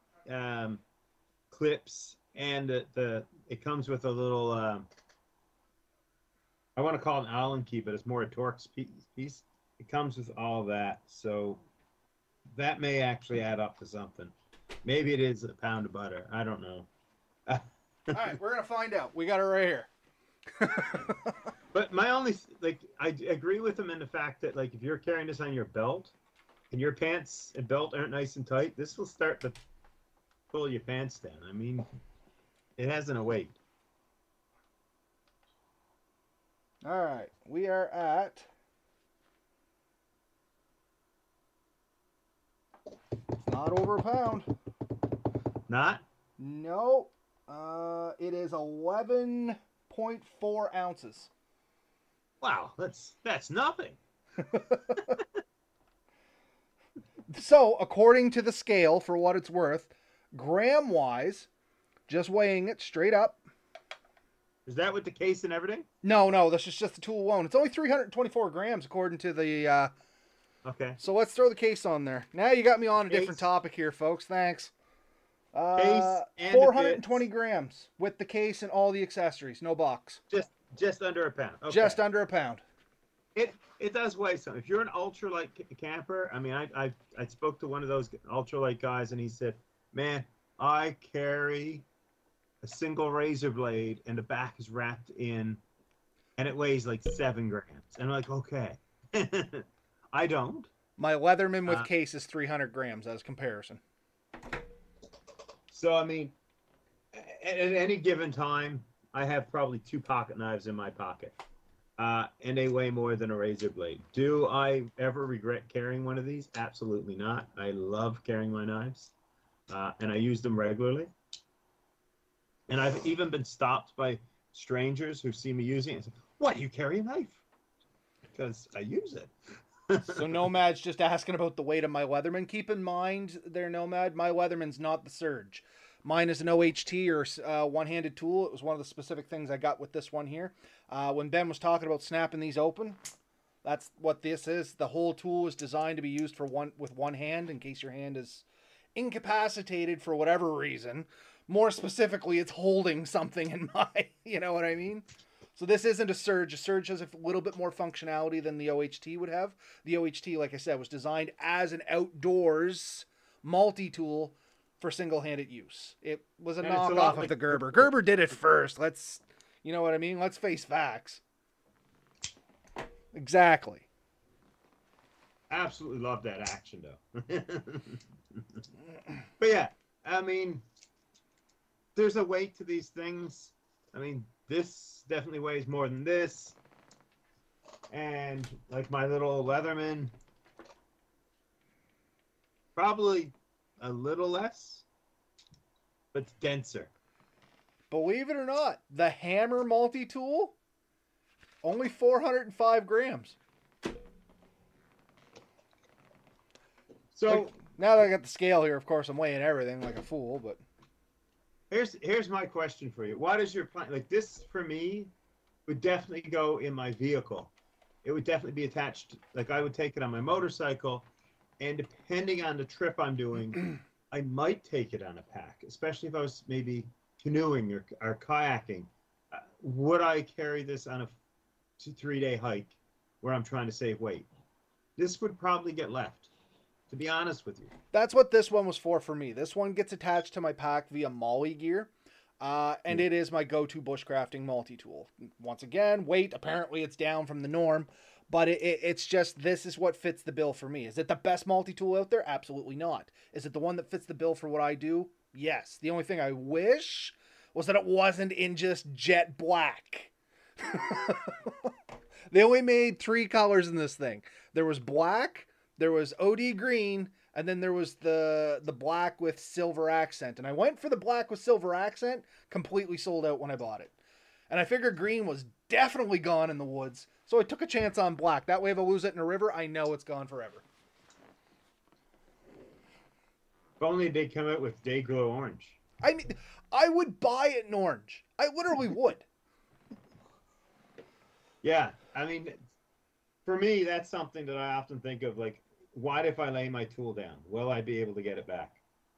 clips, and it comes with a little, I want to call it an Allen key, but it's more a Torx piece. It comes with all that, so that may actually add up to something. Maybe it is a pound of butter. I don't know. All right, we're gonna find out. We got it right here. But my only I agree with him in the fact that if you're carrying this on your belt, and your pants and belt aren't nice and tight, this will start to pull your pants down. I mean, it hasn't a weight. All right, we are at. It's not over a pound. Not? No. It is 11.4 ounces. Wow, that's nothing. So, according to the scale, for what it's worth, gram-wise, just weighing it straight up. Is that with the case and everything? No, this is just the tool alone. It's only 324 grams according to the Okay. So let's throw the case on there. Now you got me on a different Case. topic here, folks. Thanks. Case and 420 bits. grams with the case and all the accessories. No box. Just under a pound. Okay. Just under a pound. It does weigh something. If you're an ultralight camper, I mean, I spoke to one of those ultralight guys, and he said, "Man, I carry a single razor blade, and the back is wrapped in, and it weighs like 7 grams." And I'm like, okay, I don't. My Leatherman with case is 300 grams as comparison. So I mean, at any given time, I have probably 2 pocket knives in my pocket. And they weigh more than a razor blade. Do I ever regret carrying one of these? Absolutely not. I love carrying my knives, and I use them regularly. And I've even been stopped by strangers who see me using it and say, "Why do you carry a knife?" Because I use it. So Nomad's just asking about the weight of my Leatherman. Keep in mind there, Nomad, my Leatherman's not the Surge. Mine is an OHT or one-handed tool. It was one of the specific things I got with this one here. When Ben was talking about snapping these open, that's what this is. The whole tool is designed to be used with one hand in case your hand is incapacitated for whatever reason. More specifically, it's holding something in my, you know what I mean? So this isn't a Surge. A Surge has a little bit more functionality than the OHT would have. The OHT, like I said, was designed as an outdoors multi-tool for single-handed use. It was a knockoff of the Gerber. Gerber did it first. Let's, you know what I mean? Let's face facts. Exactly. Absolutely love that action, though. But yeah, I mean, there's a weight to these things. I mean, this definitely weighs more than this. And like my little Leatherman, probably a little less, but it's denser. Believe it or not, the Hammer multi-tool, only 405 grams. So now that I got the scale here, of course, I'm weighing everything like a fool, but here's my question for you. What is your plan? Like this, for me, would definitely go in my vehicle. It would definitely be attached. Like I would take it on my motorcycle, and depending on the trip I'm doing, I might take it on a pack, especially if I was maybe canoeing or kayaking. Would I carry this on a 3-day hike where I'm trying to save weight? This would probably get left, to be honest with you. That's what this one was for me. This one gets attached to my pack via Molly gear, and it is my go-to bushcrafting multi-tool. Once again, weight, apparently it's down from the norm, but it's just, this is what fits the bill for me. Is it the best multi-tool out there? Absolutely not. Is it the one that fits the bill for what I do? Yes. The only thing I wish was that it wasn't in just jet black. They only made 3 colors in this thing. There was black, there was OD green, and then there was the black with silver accent. And I went for the black with silver accent, completely sold out when I bought it. And I figured green was definitely gone in the woods, so I took a chance on black. That way if I lose it in a river, I know it's gone forever. If only they come out with Day Glow Orange. I mean, I would buy it in orange. I literally would. Yeah, I mean, for me, that's something that I often think of, like, what if I lay my tool down? Will I be able to get it back?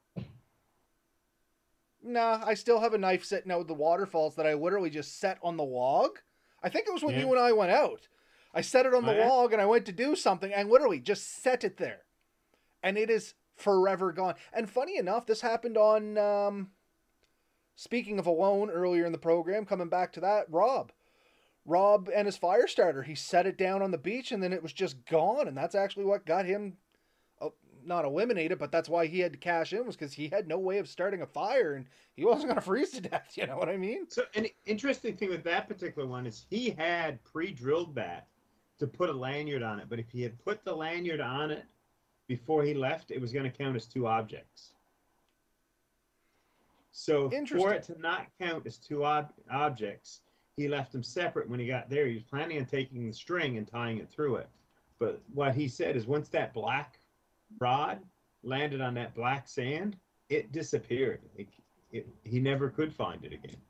Nah, I still have a knife sitting out with the waterfalls that I literally just set on the log. I think it was when you and I went out. I set it on the log and I went to do something and literally just set it there. And it is forever gone. And funny enough, this happened on, speaking of Alone earlier in the program, coming back to that, Rob and his fire starter, he set it down on the beach and then it was just gone. And that's actually what got him, not eliminated, but that's why he had to cash in, was because he had no way of starting a fire and he wasn't going to freeze to death. You know what I mean? So an interesting thing with that particular one is he had pre-drilled that to put a lanyard on it. But if he had put the lanyard on it before he left, it was going to count as 2 objects. So for it to not count as 2 objects, he left them separate when he got there. He was planning on taking the string and tying it through it. But what he said is once that black rod landed on that black sand, it disappeared. He never could find it again.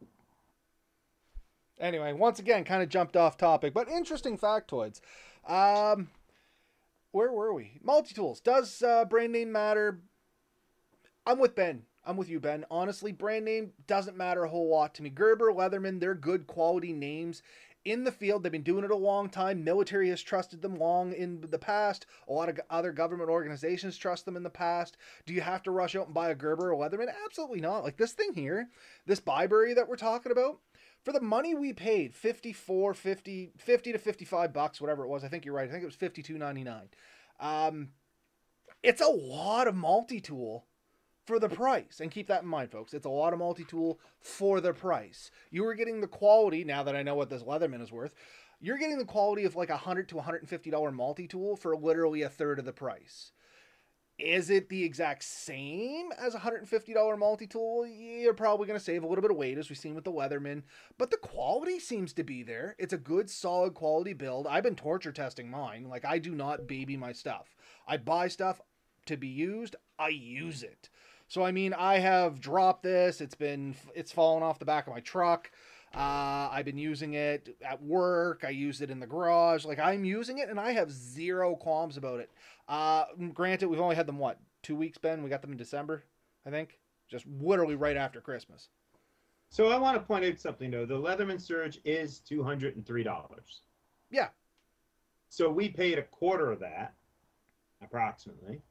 Anyway, once again, kind of jumped off topic, but interesting factoids. where were we? Multi-tools. Does brand name matter? I'm with Ben. I'm with you, Ben. Honestly, brand name doesn't matter a whole lot to me. Gerber, Leatherman, they're good quality names in the field. They've been doing it a long time. Military has trusted them long in the past. A lot of other government organizations trust them in the past. Do you have to rush out and buy a Gerber or Leatherman? Absolutely not. Like this thing here, this Byberry that we're talking about, for the money we paid, 54, 50 to 55 bucks, whatever it was. I think you're right. I think it was 52.99. It's a lot of multi-tool for the price. And keep that in mind, folks. It's a lot of multi-tool for the price. You were getting the quality, now that I know what this Leatherman is worth, you're getting the quality of like $100 to $150 multi-tool for literally a third of the price. Is it the exact same as a $150 multi-tool? You're probably going to save a little bit of weight, as we've seen with the Leatherman, but the quality seems to be there. It's a good, solid quality build. I've been torture testing mine. Like, I do not baby my stuff. I buy stuff to be used. I use it. So, I mean, I have dropped this. It's fallen off the back of my truck. I've been using it at work. I use it in the garage. Like, I'm using it, and I have zero qualms about it. Granted, we've only had them, 2 weeks, Ben? We got them in December, I think. Just literally right after Christmas. So I want to point out something, though. The Leatherman Surge is $203. Yeah. So we paid a quarter of that, approximately.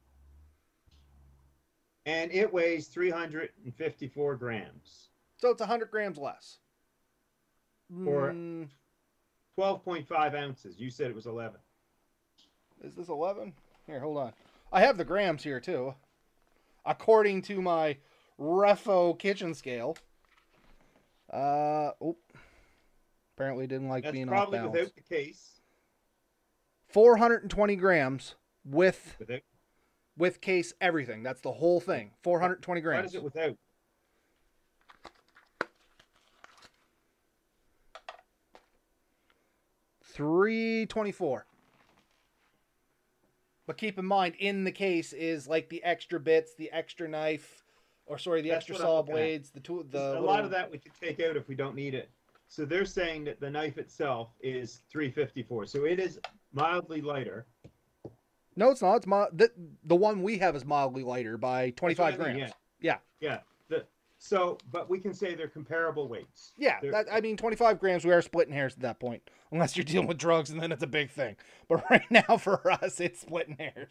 And it weighs 354 grams. So it's 100 grams less. For 12.5 ounces. You said it was 11. Is this 11? Here, hold on. I have the grams here, too. According to my Refo kitchen scale. Apparently didn't like That's being off probably balance. without the case. 420 grams with Without. case, everything. That's the whole thing. 420 grams. What is it without? $324. But keep in mind, in the case is like the extra bits, the extra knife, the extra saw blades, A lot of that we could take out if we don't need it. So they're saying that the knife itself is 354. So it is mildly lighter. No, it's not. It's the one we have is mildly lighter by 25 grams. Yeah. But we can say they're comparable weights. Yeah, 25 grams, we are splitting hairs at that point. Unless you're dealing with drugs, and then it's a big thing. But right now, for us, it's splitting hairs.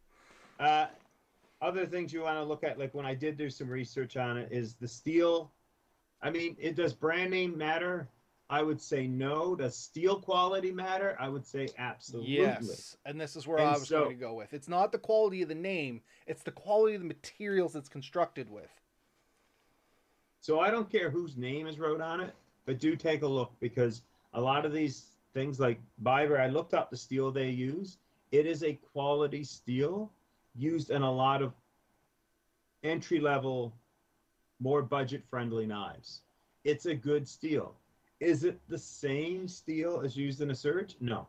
Other things you want to look at, like when I did do some research on it, is the steel. I mean, does brand name matter? I would say no. Does steel quality matter? I would say absolutely. Yes, and this is where I was going to go with. It's not the quality of the name. It's the quality of the materials it's constructed with. So I don't care whose name is wrote on it, but do take a look, because a lot of these things like Byberry, I looked up the steel they use. It is a quality steel used in a lot of entry-level, more budget-friendly knives. It's a good steel. Is it the same steel as used in a Surge? No.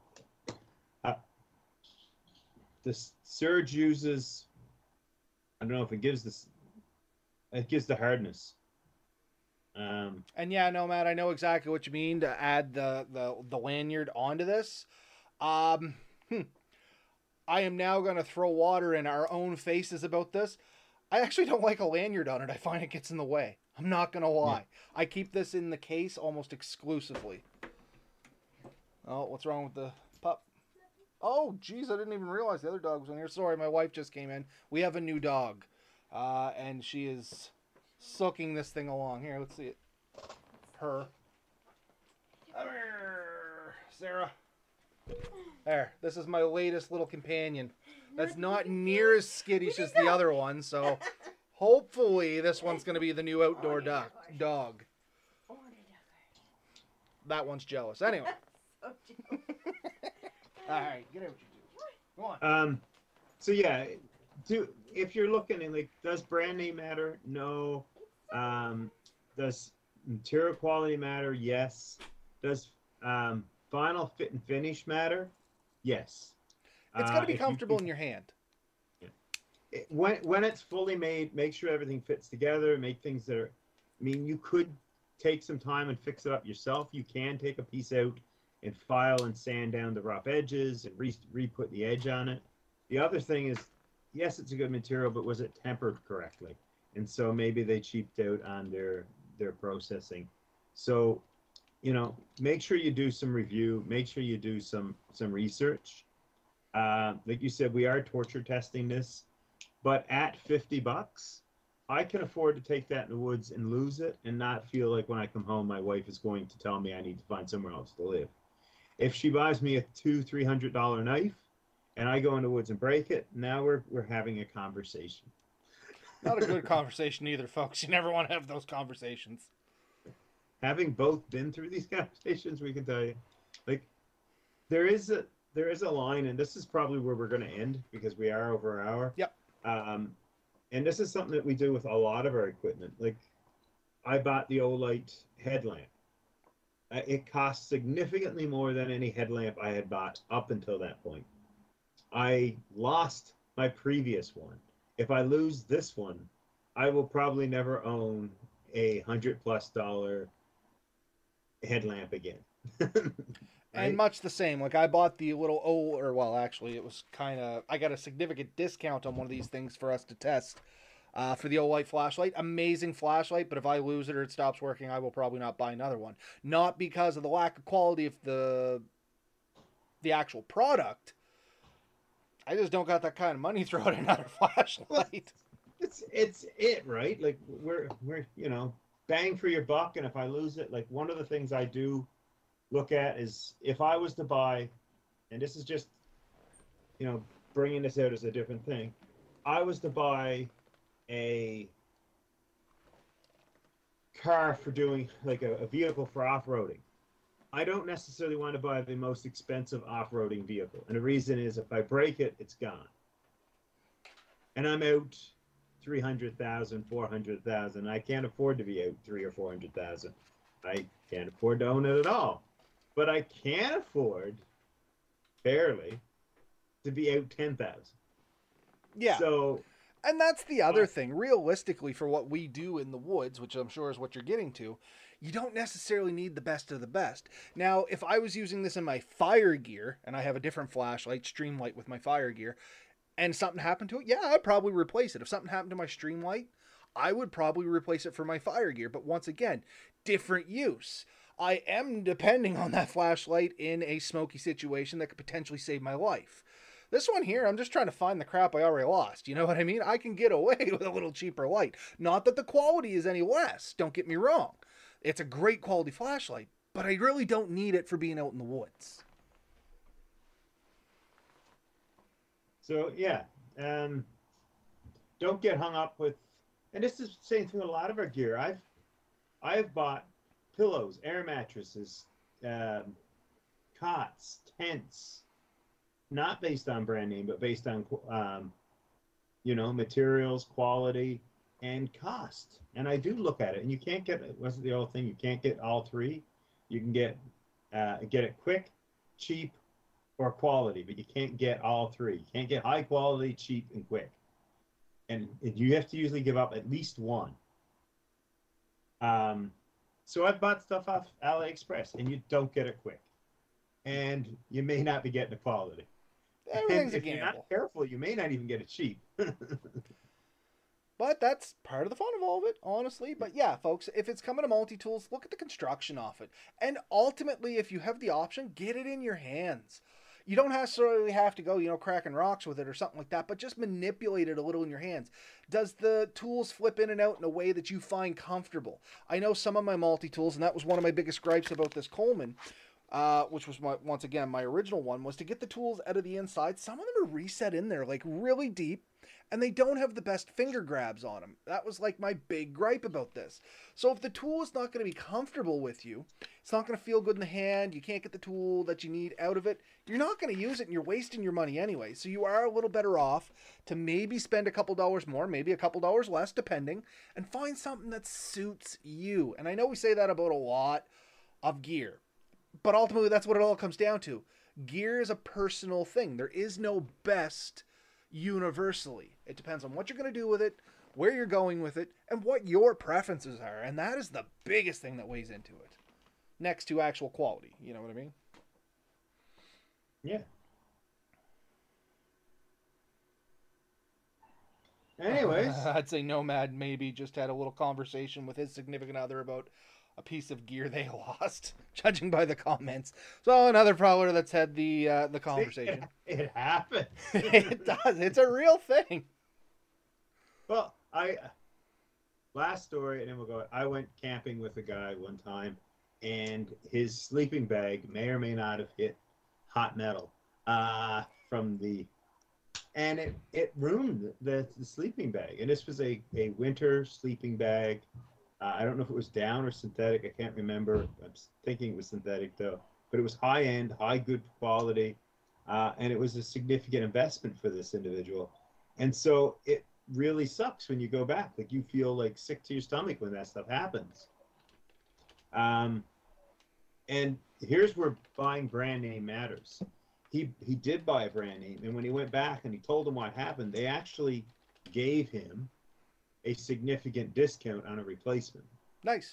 The Surge uses, I don't know if it gives this, it gives the hardness. And yeah, no, Matt, I know exactly what you mean to add the lanyard onto this. I am now going to throw water in our own faces about this. I actually don't like a lanyard on it. I find it gets in the way. I'm not going to lie. Yeah. I keep this in the case almost exclusively. Oh, what's wrong with the pup? Oh, geez, I didn't even realize the other dog was in here. Sorry, my wife just came in. We have a new dog, and she is sucking this thing along. Here, let's see it. Her. Sarah. There. This is my latest little companion. That's not near as skittish as the other one, so hopefully this one's going to be the new outdoor dog. That one's jealous. Anyway. Alright, get out what you do. Go on. So yeah, if you're looking at, like, does brand name matter? No. Does material quality matter? Yes. Does final fit and finish matter? Yes. It's got to be comfortable in your hand. When it's fully made, make sure everything fits together. Make things that are, I mean, you could take some time and fix it up yourself. You can take a piece out and file and sand down the rough edges and re-put the edge on it. The other thing is, yes, it's a good material, but was it tempered correctly? And so maybe they cheaped out on their processing. So, make sure you do some review. Make sure you do some research. Like you said, we are torture testing this, but at $50, I can afford to take that in the woods and lose it and not feel like when I come home, my wife is going to tell me I need to find somewhere else to live. If she buys me a $200-300 knife and I go in the woods and break it, now we're having a conversation. Not a good conversation either, folks. You never want to have those conversations. Having both been through these conversations, we can tell you, like, there is a line, and this is probably where we're going to end because we are over an hour. Yep. And this is something that we do with a lot of our equipment. Like, I bought the Olight headlamp. It cost significantly more than any headlamp I had bought up until that point. I lost my previous one. If I lose this one, I will probably never own a $100+ headlamp again. Right? And much the same. Like I bought the little actually it was I got a significant discount on one of these things for us to test. For the Olight flashlight, amazing flashlight, but if I lose it or it stops working, I will probably not buy another one. Not because of the lack of quality of the actual product. I just don't got that kind of money to throw at another flashlight. It's it, right? Like we're bang for your buck, and if I lose it, like one of the things I do look at is if I was to buy, and this is just bringing this out as a different thing, I was to buy a car for doing like a vehicle for off-roading. I don't necessarily want to buy the most expensive off-roading vehicle. And the reason is if I break it, it's gone. And I'm out 300,000, 400,000. I can't afford to be out 300,000 or 400,000. I can't afford to own it at all. But I can afford, barely, to be out 10,000. Yeah. So, and that's the other thing. Realistically, for what we do in the woods, which I'm sure is what you're getting to, you don't necessarily need the best of the best. Now, if I was using this in my fire gear, and I have a different flashlight, Streamlight with my fire gear, and something happened to it, yeah, I'd probably replace it. If something happened to my Streamlight, I would probably replace it for my fire gear. But once again, different use. I am depending on that flashlight in a smoky situation that could potentially save my life. This one here, I'm just trying to find the crap I already lost. You know what I mean? I can get away with a little cheaper light. Not that the quality is any less. Don't get me wrong. It's a great quality flashlight, but I really don't need it for being out in the woods. So, yeah. Don't get hung up with... And this is the same thing with a lot of our gear. I've bought pillows, air mattresses, cots, tents, not based on brand name, but based on, materials, quality, and cost. And I do look at it, and you can't get, wasn't the old thing, you can't get all three. You can get it quick, cheap, or quality, but you can't get all three. You can't get high quality, cheap, and quick. And you have to usually give up at least one. So I've bought stuff off AliExpress, and you don't get it quick. And you may not be getting the quality. Everything's and a gamble. If you're not careful, you may not even get it cheap. But that's part of the fun of all of it, honestly. But yeah, folks, if it's coming to multi-tools, look at the construction of it. And ultimately, if you have the option, get it in your hands. You don't necessarily have to go, cracking rocks with it or something like that, but just manipulate it a little in your hands. Does the tools flip in and out in a way that you find comfortable? I know some of my multi-tools, and that was one of my biggest gripes about this Coleman, which was, once again, my original one, was to get the tools out of the inside. Some of them are reset in there, like really deep, and they don't have the best finger grabs on them. That was like my big gripe about this. So if the tool is not going to be comfortable with you, it's not going to feel good in the hand, you can't get the tool that you need out of it, you're not going to use it and you're wasting your money anyway. So you are a little better off to maybe spend a couple dollars more, maybe a couple dollars less, depending, and find something that suits you. And I know we say that about a lot of gear, but ultimately that's what it all comes down to. Gear is a personal thing. There is no best universally. It depends on what you're going to do with it, where you're going with it, and what your preferences are. And that is the biggest thing that weighs into it. Next to actual quality. You know what I mean? Yeah. Anyways, I'd say Nomad maybe just had a little conversation with his significant other about a piece of gear they lost, judging by the comments. So another prowler that's had the conversation. it happened. It does. It's a real thing. Well, last story, and then we'll go. I went camping with a guy one time, and his sleeping bag may or may not have hit hot metal from the, and it ruined the sleeping bag. And this was a winter sleeping bag. I don't know if it was down or synthetic. I can't remember. I'm thinking it was synthetic though. But it was high end, high good quality, and it was a significant investment for this individual. And so it really sucks when you go back. Like you feel like sick to your stomach when that stuff happens. And here's where buying brand name matters. He did buy a brand name, and when he went back and he told them what happened, they actually gave him a significant discount on a replacement. Nice.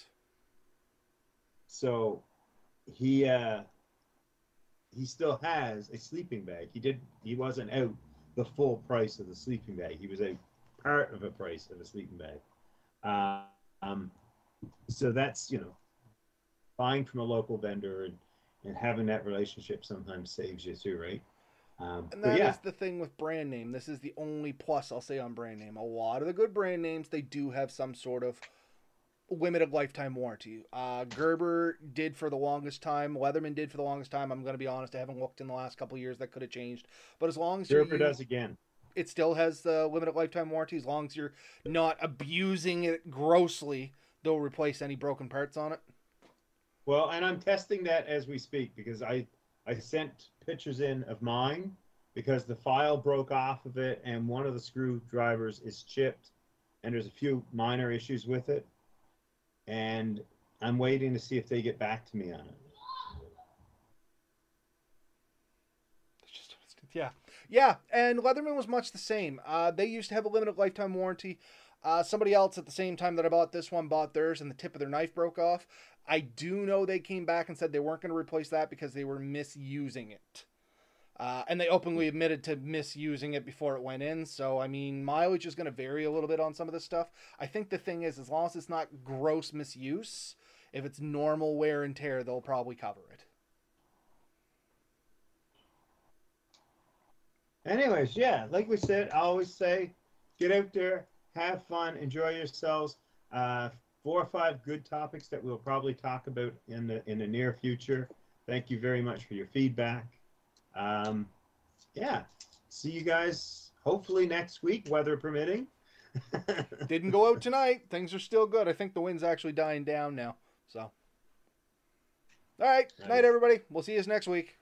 So he still has a sleeping bag. He wasn't out the full price of the sleeping bag. He was a part of a price of a sleeping bag. So that's, buying from a local vendor and having that relationship sometimes saves you too, right? And that is the thing with brand name. This is the only plus I'll say on brand name. A lot of the good brand names, they do have some sort of limited lifetime warranty. Gerber did for the longest time. Leatherman did for the longest time. I'm going to be honest, I haven't looked in the last couple of years. That could have changed. But as long as Gerber does again. It still has the limited lifetime warranty. As long as you're not abusing it grossly, they'll replace any broken parts on it. Well, and I'm testing that as we speak because I sent pictures in of mine because the file broke off of it and one of the screwdrivers is chipped and there's a few minor issues with it. And I'm waiting to see if they get back to me on it. Yeah, and Leatherman was much the same. They used to have a limited lifetime warranty. Somebody else at the same time that I bought this one bought theirs and the tip of their knife broke off. I do know they came back and said they weren't going to replace that because they were misusing it. And they openly admitted to misusing it before it went in. So, I mean, mileage is going to vary a little bit on some of this stuff. I think the thing is, as long as it's not gross misuse, if it's normal wear and tear, they'll probably cover it. Anyways, yeah, like we said, I always say, get out there, have fun, enjoy yourselves. 4 or 5 good topics that we'll probably talk about in the near future. Thank you very much for your feedback. Yeah, see you guys hopefully next week, weather permitting. Didn't go out tonight. Things are still good. I think the wind's actually dying down now. So, all right. Night, everybody. We'll see you next week.